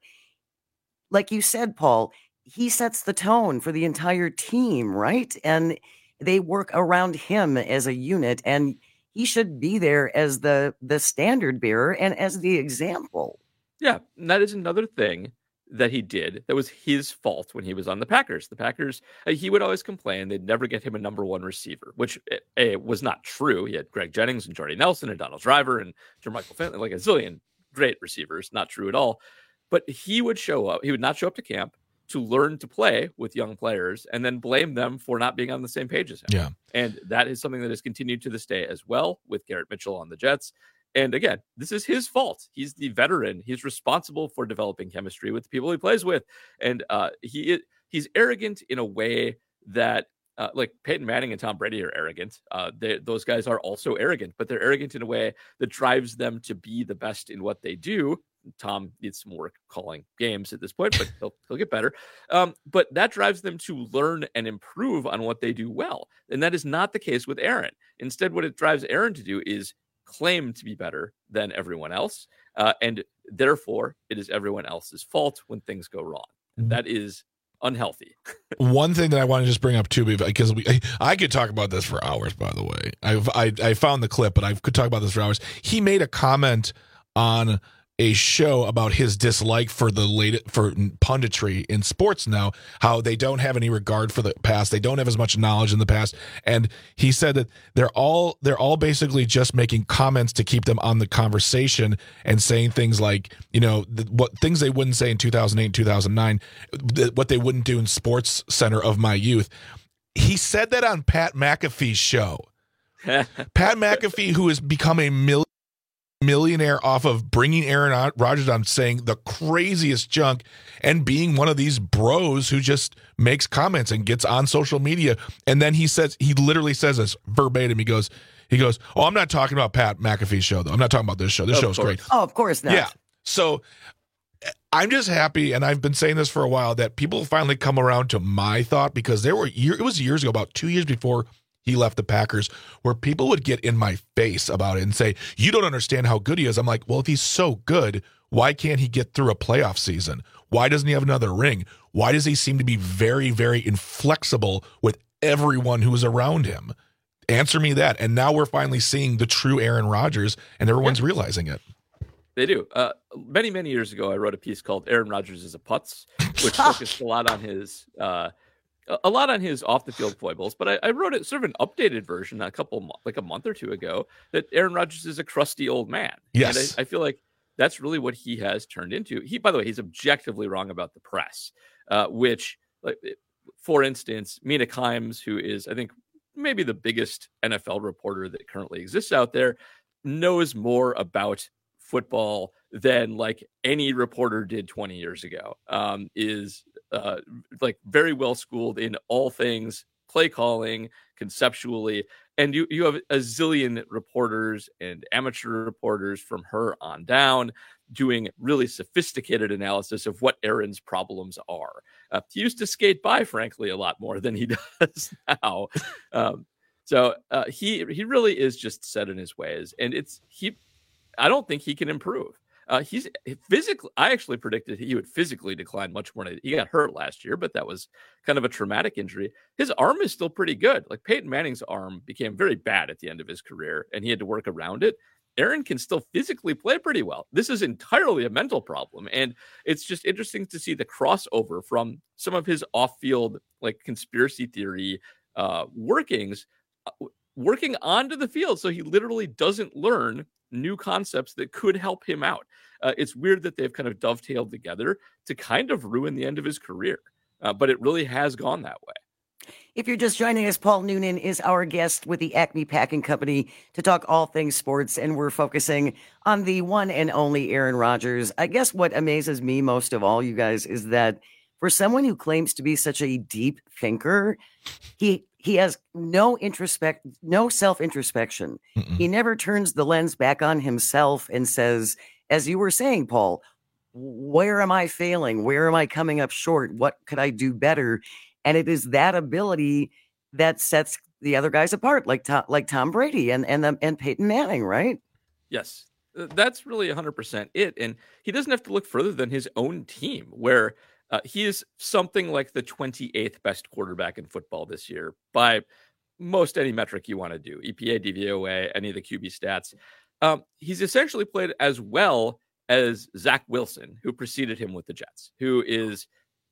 like you said, Paul, he sets the tone for the entire team, right? And they work around him as a unit, and he should be there as the the standard bearer and as the example. Yeah, and that is another thing that he did that was his fault when he was on the Packers. The Packers, uh, he would always complain they'd never get him a number one receiver, which A, was not true. He had Greg Jennings and Jordy Nelson and Donald Driver and Jermichael Finley, like a zillion great receivers. Not true at all. But he would show up. He would not show up to camp to learn to play with young players and then blame them for not being on the same page as him. Yeah. And that is something that has continued to this day as well with Garrett Mitchell on the Jets. And again, this is his fault. He's the veteran. He's responsible for developing chemistry with the people he plays with. And uh, he he's arrogant in a way that uh, like Peyton Manning and Tom Brady are arrogant. Uh, they, those guys are also arrogant, but they're arrogant in a way that drives them to be the best in what they do. Tom needs some work calling games at this point, but he'll, he'll get better. Um, but that drives them to learn and improve on what they do well. And that is not the case with Aaron. Instead, what it drives Aaron to do is claim to be better than everyone else. Uh, and therefore, it is everyone else's fault when things go wrong. And that is unhealthy. One thing that I want to just bring up too, because we, I, I could talk about this for hours, by the way. I've, I, I found the clip, but I could talk about this for hours. He made a comment on a show about his dislike for the late for punditry in sports now, how they don't have any regard for the past, they don't have as much knowledge in the past, and he said that they're all they're all basically just making comments to keep them on the conversation and saying things like, you know, the, what things they wouldn't say in two thousand eight and two thousand nine, the, what they wouldn't do in Sports Center of my youth. He said that on Pat McAfee's show. Pat McAfee, who has become a million millionaire off of bringing Aaron Rodgers on, saying the craziest junk and being one of these bros who just makes comments and gets on social media. And then he says, he literally says this verbatim. He goes, he goes, oh, I'm not talking about Pat McAfee's show, though. I'm not talking about this show. This show's great. Oh, of course not. Yeah. So I'm just happy, and I've been saying this for a while, that people finally come around to my thought, because there were year, it was years ago, about two years before he left the Packers, where people would get in my face about it and say, you don't understand how good he is. I'm like, well, if he's so good, why can't he get through a playoff season? Why doesn't he have another ring? Why does he seem to be very, very inflexible with everyone who is around him? Answer me that. And now we're finally seeing the true Aaron Rodgers, and everyone's yeah. realizing it. They do. Uh, many, many years ago, I wrote a piece called Aaron Rodgers is a Putz, which focused a lot on his uh, a lot on his off the field foibles. But I, I wrote it sort of an updated version a couple like a month or two ago, that Aaron Rodgers is a crusty old man. Yes, and I, I feel like that's really what he has turned into. He, by the way, he's objectively wrong about the press, uh, which, like, for instance, Mina Kimes, who is, I think, maybe the biggest N F L reporter that currently exists out there, knows more about football than like any reporter did twenty years ago. Um, is uh, like very well schooled in all things play calling conceptually. And you, you have a zillion reporters and amateur reporters from her on down doing really sophisticated analysis of what Aaron's problems are. Uh, he used to skate by, frankly, a lot more than he does now. Um, so uh, he he really is just set in his ways, and it's he. I don't think he can improve. Uh, he's physically, I actually predicted he would physically decline much more. He got hurt last year, but that was kind of a traumatic injury. His arm is still pretty good. Like Peyton Manning's arm became very bad at the end of his career, and he had to work around it. Aaron can still physically play pretty well. This is entirely a mental problem. And it's just interesting to see the crossover from some of his off-field, like conspiracy theory uh, workings, uh, working onto the field. So he literally doesn't learn new concepts that could help him out. Uh, it's weird that they've kind of dovetailed together to kind of ruin the end of his career. Uh, but it really has gone that way. If you're just joining us, Paul Noonan is our guest with the Acme Packing Company to talk all things sports, and we're focusing on the one and only Aaron Rodgers. I guess what amazes me most of all, you guys, is that for someone who claims to be such a deep thinker, he he has no introspect, no self-introspection. Mm-mm. He never turns the lens back on himself and says, as you were saying, Paul, where am I failing? Where am I coming up short? What could I do better? And it is that ability that sets the other guys apart, like Tom, like Tom Brady and and the, and Peyton Manning, right? Yes, that's really one hundred percent it. And he doesn't have to look further than his own team, where uh, he is something like the twenty-eighth best quarterback in football this year by most any metric you want to do, E P A, D V O A, any of the Q B stats. Um, he's essentially played as well as Zach Wilson, who preceded him with the Jets, who is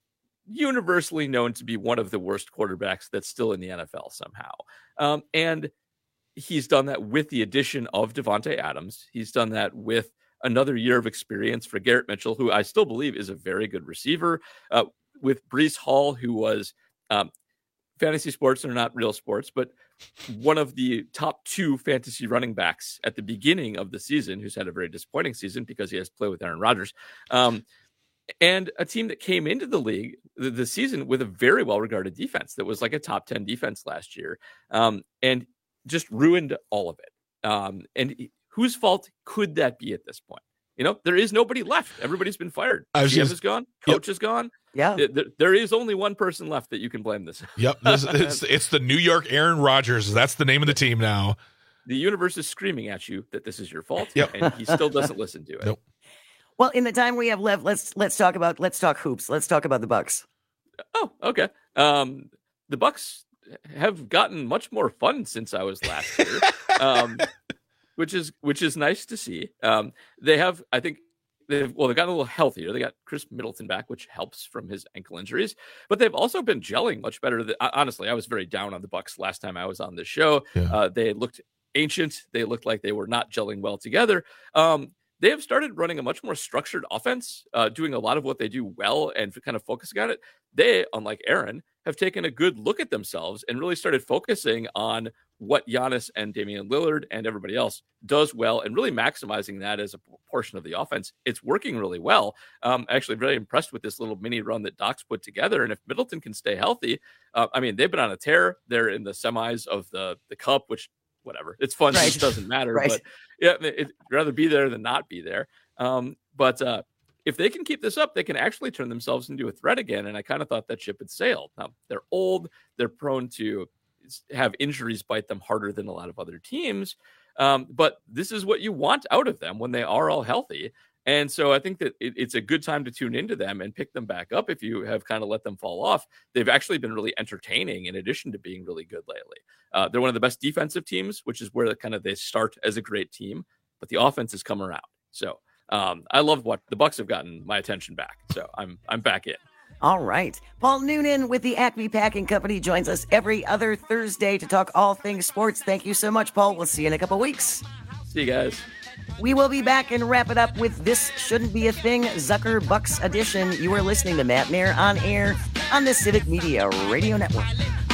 universally known to be one of the worst quarterbacks that's still in the N F L somehow. Um, and he's done that with the addition of Devontae Adams. He's done that with another year of experience for Garrett Mitchell, who I still believe is a very good receiver, uh, with Breece Hall, who was um, fantasy sports are not real sports, but one of the top two fantasy running backs at the beginning of the season, who's had a very disappointing season because he has to play with Aaron Rodgers. Um, And a team that came into the league, the, the season, with a very well-regarded defense that was like a top ten defense last year, um, and just ruined all of it. Um, and whose fault could that be at this point? You know, there is nobody left. Everybody's been fired. G M is gone. Coach is gone. Yeah. There, there is only one person left that you can blame this. Yep. This, it's, it's the New York Aaron Rodgers. That's the name of the team now. The universe is screaming at you that this is your fault, yep. and he still doesn't listen to it. Nope. Well, in the time we have left, let's let's talk about let's talk hoops. Let's talk about the Bucks. Oh, okay. Um, the Bucks have gotten much more fun since I was last here, um, which is which is nice to see. Um, they have, I think, they've well, they got a little healthier. They got Chris Middleton back, which helps from his ankle injuries. But they've also been gelling much better. Than, honestly, I was very down on the Bucks last time I was on this show. Yeah. Uh, they looked ancient. They looked like they were not gelling well together. Um, They have started running a much more structured offense, uh, doing a lot of what they do well and kind of focusing on it. They, unlike Aaron, have taken a good look at themselves and really started focusing on what Giannis and Damian Lillard and everybody else does well and really maximizing that as a portion of the offense. It's working really well. Um, actually, very impressed with this little mini run that Doc's put together. And if Middleton can stay healthy, uh, I mean, they've been on a tear. They're in the semis of the, the Cup, which whatever. It's fun. Right. It doesn't matter. Right. But yeah, it'd rather be there than not be there. Um, but uh, if they can keep this up, they can actually turn themselves into a threat again. And I kind of thought that ship had sailed. Now, they're old. They're prone to have injuries bite them harder than a lot of other teams. Um, but this is what you want out of them when they are all healthy. And so I think that it, it's a good time to tune into them and pick them back up if you have kind of let them fall off. They've actually been really entertaining in addition to being really good lately. Uh, they're one of the best defensive teams, which is where kind of they start as a great team, but the offense has come around. So um, I love what the Bucks have gotten my attention back. So I'm I'm back in. All right. Paul Noonan with the Acme Packing Company joins us every other Thursday to talk all things sports. Thank you so much, Paul. We'll see you in a couple weeks. See you guys. We will be back and wrap it up with This Shouldn't Be a Thing, Zucker Bucks edition. You are listening to Matt Mayer on air on the Civic Media Radio Network.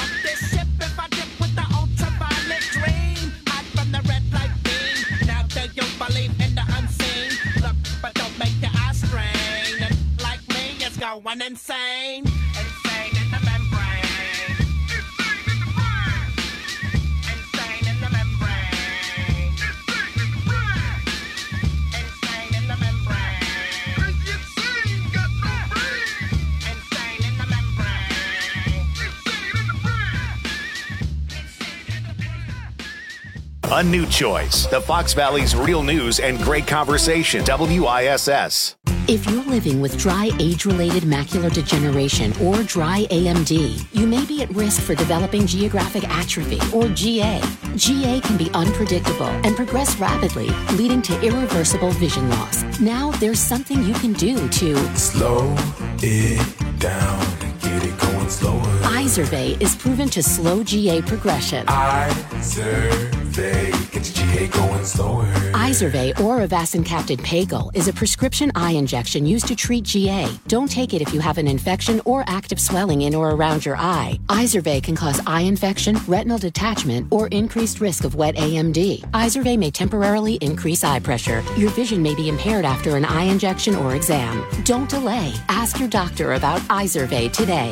Going insane, insane in the membrane, insane in the membrane, insane in the membrane, insane got no brain, insane in the membrane, insane in the brain. A new choice. The Fox Valley's real news and great conversation. W I S S. If you're living with dry age-related macular degeneration or dry A M D, you may be at risk for developing geographic atrophy or G A. G A can be unpredictable and progress rapidly, leading to irreversible vision loss. Now there's something you can do to slow it down and get it going slower. Izervay is proven to slow G A progression. Izervay gets G A going slower. Izervay or avacincaptad pagel is a prescription eye injection used to treat G A. Don't take it if you have an infection or active swelling in or around your eye. Izervay can cause eye infection, retinal detachment, or increased risk of wet A M D. Izervay may temporarily increase eye pressure. Your vision may be impaired after an eye injection or exam. Don't delay. Ask your doctor about Izervay today.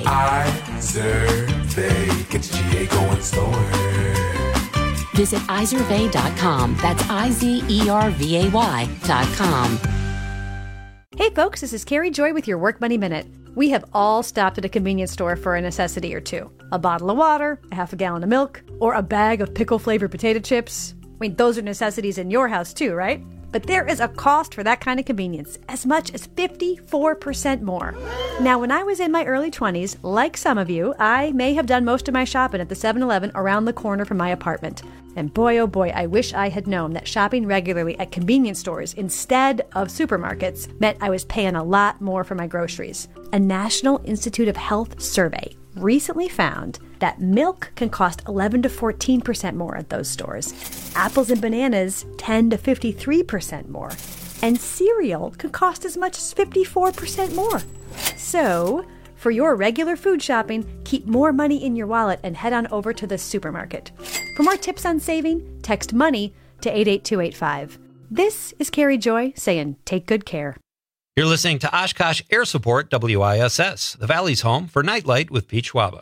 Izervay gets G A going slower. Visit izervay dot com. That's I Z E R V A Y dot com. Hey folks, this is Carrie Joy with your Work Money Minute. We have all stopped at a convenience store for a necessity or two. A bottle of water, a half a gallon of milk, or a bag of pickle-flavored potato chips. I mean, those are necessities in your house too, right? But there is a cost for that kind of convenience, as much as fifty-four percent more. Now, when I was in my early twenties, like some of you, I may have done most of my shopping at the seven eleven around the corner from my apartment. And boy, oh boy, I wish I had known that shopping regularly at convenience stores instead of supermarkets meant I was paying a lot more for my groceries. A National Institute of Health survey recently found that milk can cost eleven to fourteen percent more at those stores. Apples and bananas, ten to fifty-three percent more. And cereal can cost as much as fifty-four percent more. So, for your regular food shopping, keep more money in your wallet and head on over to the supermarket. For more tips on saving, text MONEY to eight eight two eight five. This is Carrie Joy saying take good care. You're listening to Oshkosh Air Support W I S S, the Valley's home for Nightlight with Pete Schwaba.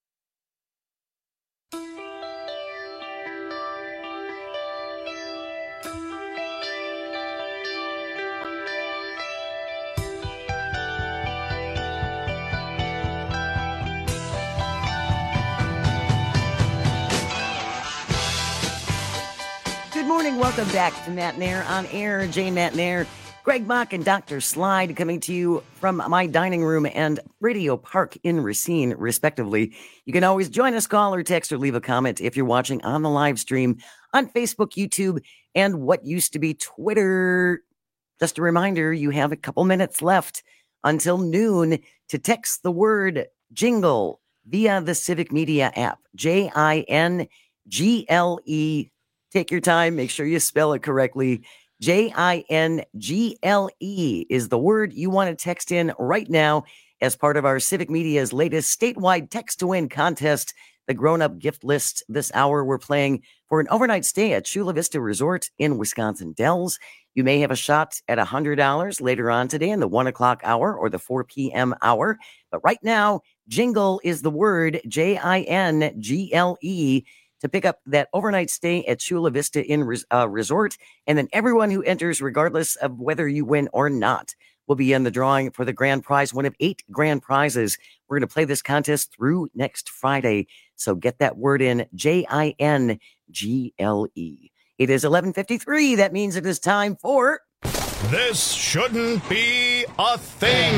Good morning. Welcome back to Matt Nair on Air. Jane Matt Nair, Greg Bach, and Doctor Slide coming to you from my dining room and Radio Park in Racine, respectively. You can always join us, call or text or leave a comment if you're watching on the live stream on Facebook, YouTube, and what used to be Twitter. Just a reminder, you have a couple minutes left until noon to text the word jingle via the Civic Media app, J I N G L E. Take your time. Make sure you spell it correctly. J I N G L E is the word you want to text in right now as part of our Civic Media's latest statewide text-to-win contest, the grown-up gift list. This hour, we're playing for an overnight stay at Chula Vista Resort in Wisconsin Dells. You may have a shot at one hundred dollars later on today in the one o'clock hour or the four p.m. hour. But right now, jingle is the word, J I N G L E, to pick up that overnight stay at Chula Vista Inn uh, Resort. And then everyone who enters, regardless of whether you win or not, will be in the drawing for the grand prize, one of eight grand prizes. We're going to play this contest through next Friday. So get that word in, J I N G L E. It is eleven fifty-three. That means it is time for... This shouldn't be a thing.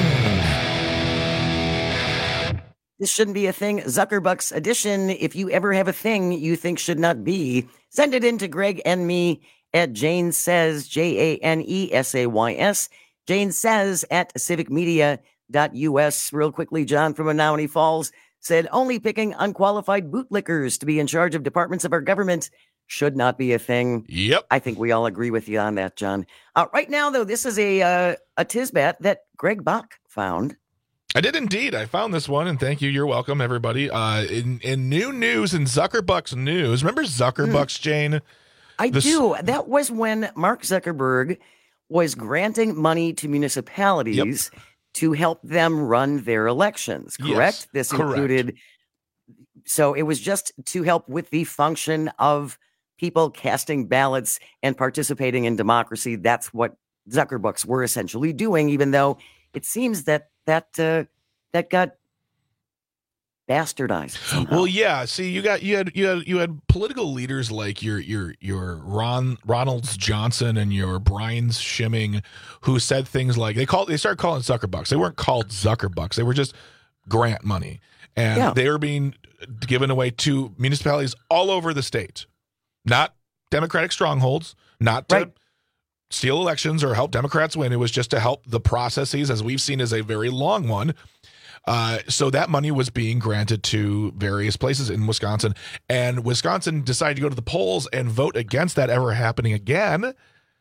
This shouldn't be a thing. Zuckerbucks edition. If you ever have a thing you think should not be, send it in to Greg and me at Jane Says, J A N E S A Y S. Jane Says at civic media dot U S. Real quickly, John from Menominee Falls said, only picking unqualified bootlickers to be in charge of departments of our government should not be a thing. Yep. I think we all agree with you on that, John. Uh, right now, though, this is a, uh, a Tisbat that Greg Bach found. I did indeed. I found this one, and thank you. You're welcome, everybody. Uh, in, in new news, in Zuckerbucks news, remember Zuckerbucks, mm. Jane? I the do. That was when Mark Zuckerberg was granting money to municipalities yep. to help them run their elections, correct? Yes, this correct. included, so it was just to help with the function of people casting ballots and participating in democracy. That's what Zuckerbucks were essentially doing, even though it seems that that uh, that got bastardized somehow. Well, yeah. See, you got you had you had you had political leaders like your your your Ron Ronald Johnson and your Brian Schimming, who said things like they called they started calling Zuckerbucks. They weren't called Zuckerbucks. They were just grant money, and Yeah. they were being given away to municipalities all over the state, not Democratic strongholds, not to steal elections or help Democrats win. It was just to help the processes, as we've seen, is a very long one. Uh, so that money was being granted to various places in Wisconsin, and Wisconsin decided to go to the polls and vote against that ever happening again.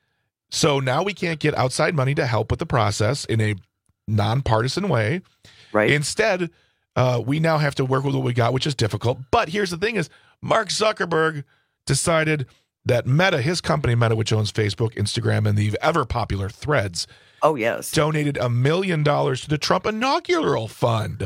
So now we can't get outside money to help with the process in a nonpartisan way. Right. Instead, uh, we now have to work with what we got, which is difficult. But here's the thing is Mark Zuckerberg decided that Meta, his company Meta, which owns Facebook, Instagram, and the ever popular Threads, oh yes, donated a million dollars to the Trump inaugural fund.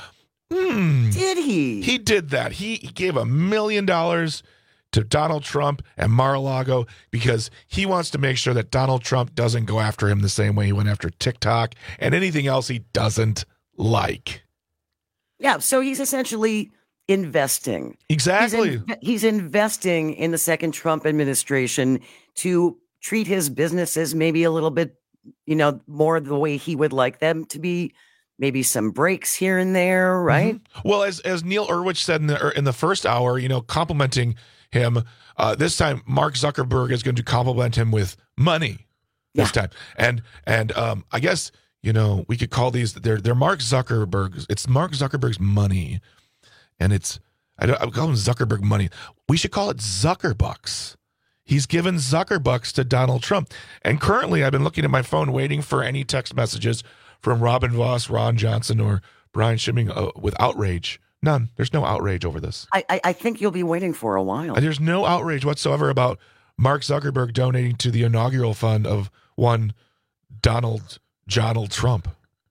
Hmm. Did he? He did that. He, he gave a million dollars to Donald Trump and Mar-a-Lago because he wants to make sure that Donald Trump doesn't go after him the same way he went after TikTok and anything else he doesn't like. Yeah, so he's essentially investing. Exactly. He's, in, he's investing in the second Trump administration to treat his businesses maybe a little bit, you know, more the way he would like them to be. Maybe some breaks here and there, right? Mm-hmm. Well, as as Neil Urwich said in the in the first hour, you know, complimenting him, uh, this time Mark Zuckerberg is going to compliment him with money this Yeah. time, and and um, I guess you know we could call these they're they're Mark Zuckerberg's. It's Mark Zuckerberg's money, and it's I don't I would call him Zuckerberg money. We should call it Zuckerbucks. He's given Zuckerbucks to Donald Trump, and currently I've been looking at my phone waiting for any text messages from Robin Voss, Ron Johnson, or Brian Schimming uh, with outrage. None. There's no outrage over this. I, I I think you'll be waiting for a while. There's no outrage whatsoever about Mark Zuckerberg donating to the inaugural fund of one Donald Donald Trump.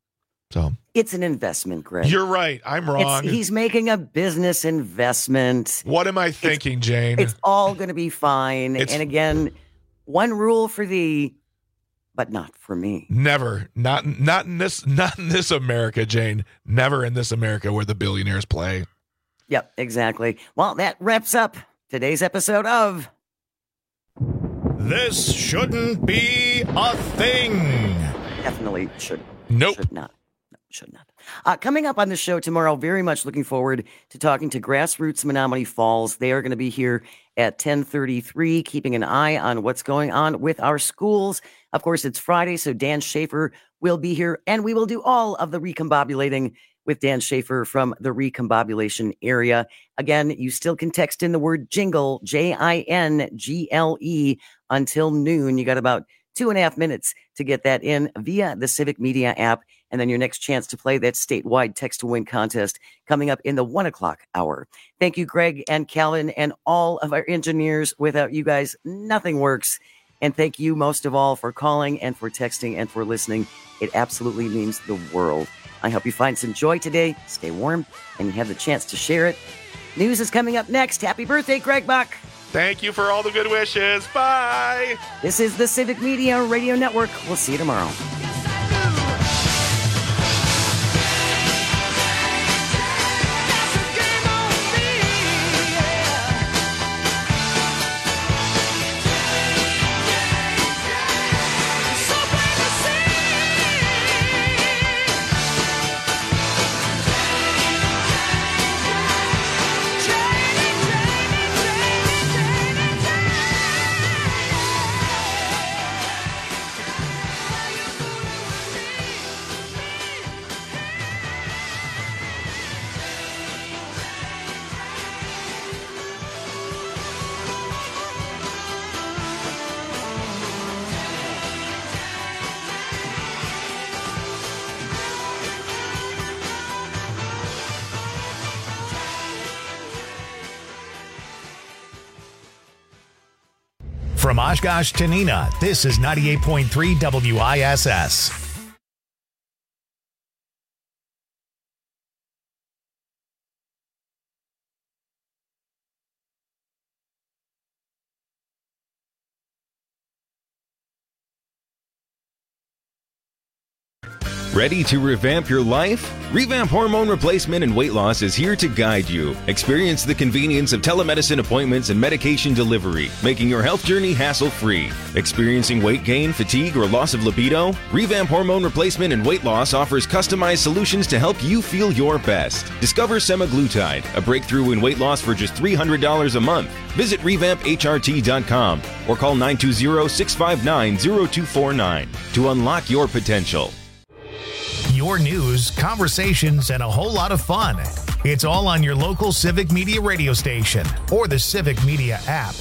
So It's an investment, Greg. you're right. I'm wrong. It's, he's making a business investment. What am I thinking, Jane? It's all going to be fine. It's- and again, one rule for thee, but not for me. Never. Not not in this not in this America, Jane. Never in this America where the billionaires play. Yep, exactly. Well, that wraps up today's episode of This shouldn't be a thing. Definitely should. Nope. Should not. No, should not. Uh, coming up on the show tomorrow, very much looking forward to talking to Grassroots Menominee Falls. They are going to be here at ten thirty-three, keeping an eye on what's going on with our schools. Of course, it's Friday, so Dan Schaefer will be here, and we will do all of the recombobulating with Dan Schaefer from the recombobulation area. Again, you still can text in the word jingle, J I N G L E, until noon. You got about two and a half minutes to get that in via the Civic Media app. And then your next chance to play that statewide text to win contest coming up in the one o'clock hour. Thank you, Greg and Calvin and all of our engineers. Without you guys, nothing works. And thank you most of all for calling and for texting and for listening. It absolutely means the world. I hope you find some joy today. Stay warm and you have the chance to share it. News is coming up next. Happy birthday, Greg Buck. Thank you for all the good wishes. Bye. This is the Civic Media Radio Network. We'll see you tomorrow. From Oshkosh to Neenah, this is ninety-eight point three W I S S. Ready to revamp your life? Revamp Hormone Replacement and Weight Loss is here to guide you. Experience the convenience of telemedicine appointments and medication delivery, making your health journey hassle-free. Experiencing weight gain, fatigue, or loss of libido? Revamp Hormone Replacement and Weight Loss offers customized solutions to help you feel your best. Discover semaglutide, a breakthrough in weight loss for just three hundred dollars a month. Visit revamp H R T dot com or call nine two zero, six five nine, zero two four nine to unlock your potential. Your news, conversations, and a whole lot of fun. It's all on your local Civic Media radio station or the Civic Media app.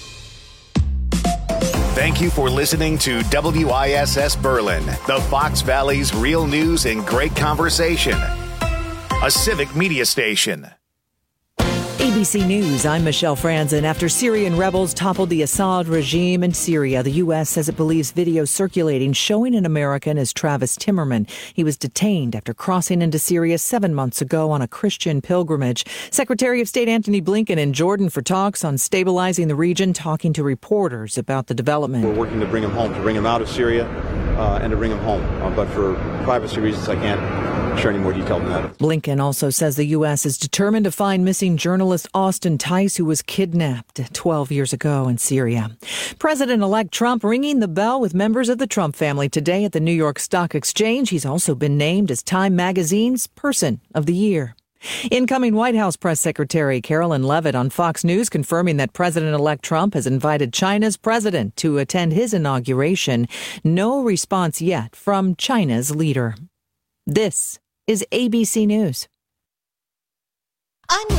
Thank you for listening to W I S S Berlin, the Fox Valley's real news and great conversation. A Civic Media station. A B C News, I'm Michelle Franzen. After Syrian rebels toppled the Assad regime in Syria, the U S says it believes video circulating showing an American as Travis Timmerman. He was detained after crossing into Syria seven months ago on a Christian pilgrimage. Secretary of State Antony Blinken in Jordan for talks on stabilizing the region, talking to reporters about the development. We're working to bring him home, to bring him out of Syria uh, and to bring him home. Uh, but for privacy reasons, I can't share any more detail than that. Blinken also says the U S is determined to find missing journalist Austin Tice, who was kidnapped twelve years ago in Syria. President-elect Trump ringing the bell with members of the Trump family today at the New York Stock Exchange. He's also been named as Time Magazine's Person of the Year. Incoming White House Press Secretary Carolyn Leavitt on Fox News confirming that President-elect Trump has invited China's president to attend his inauguration. No response yet from China's leader. This is A B C News. I'm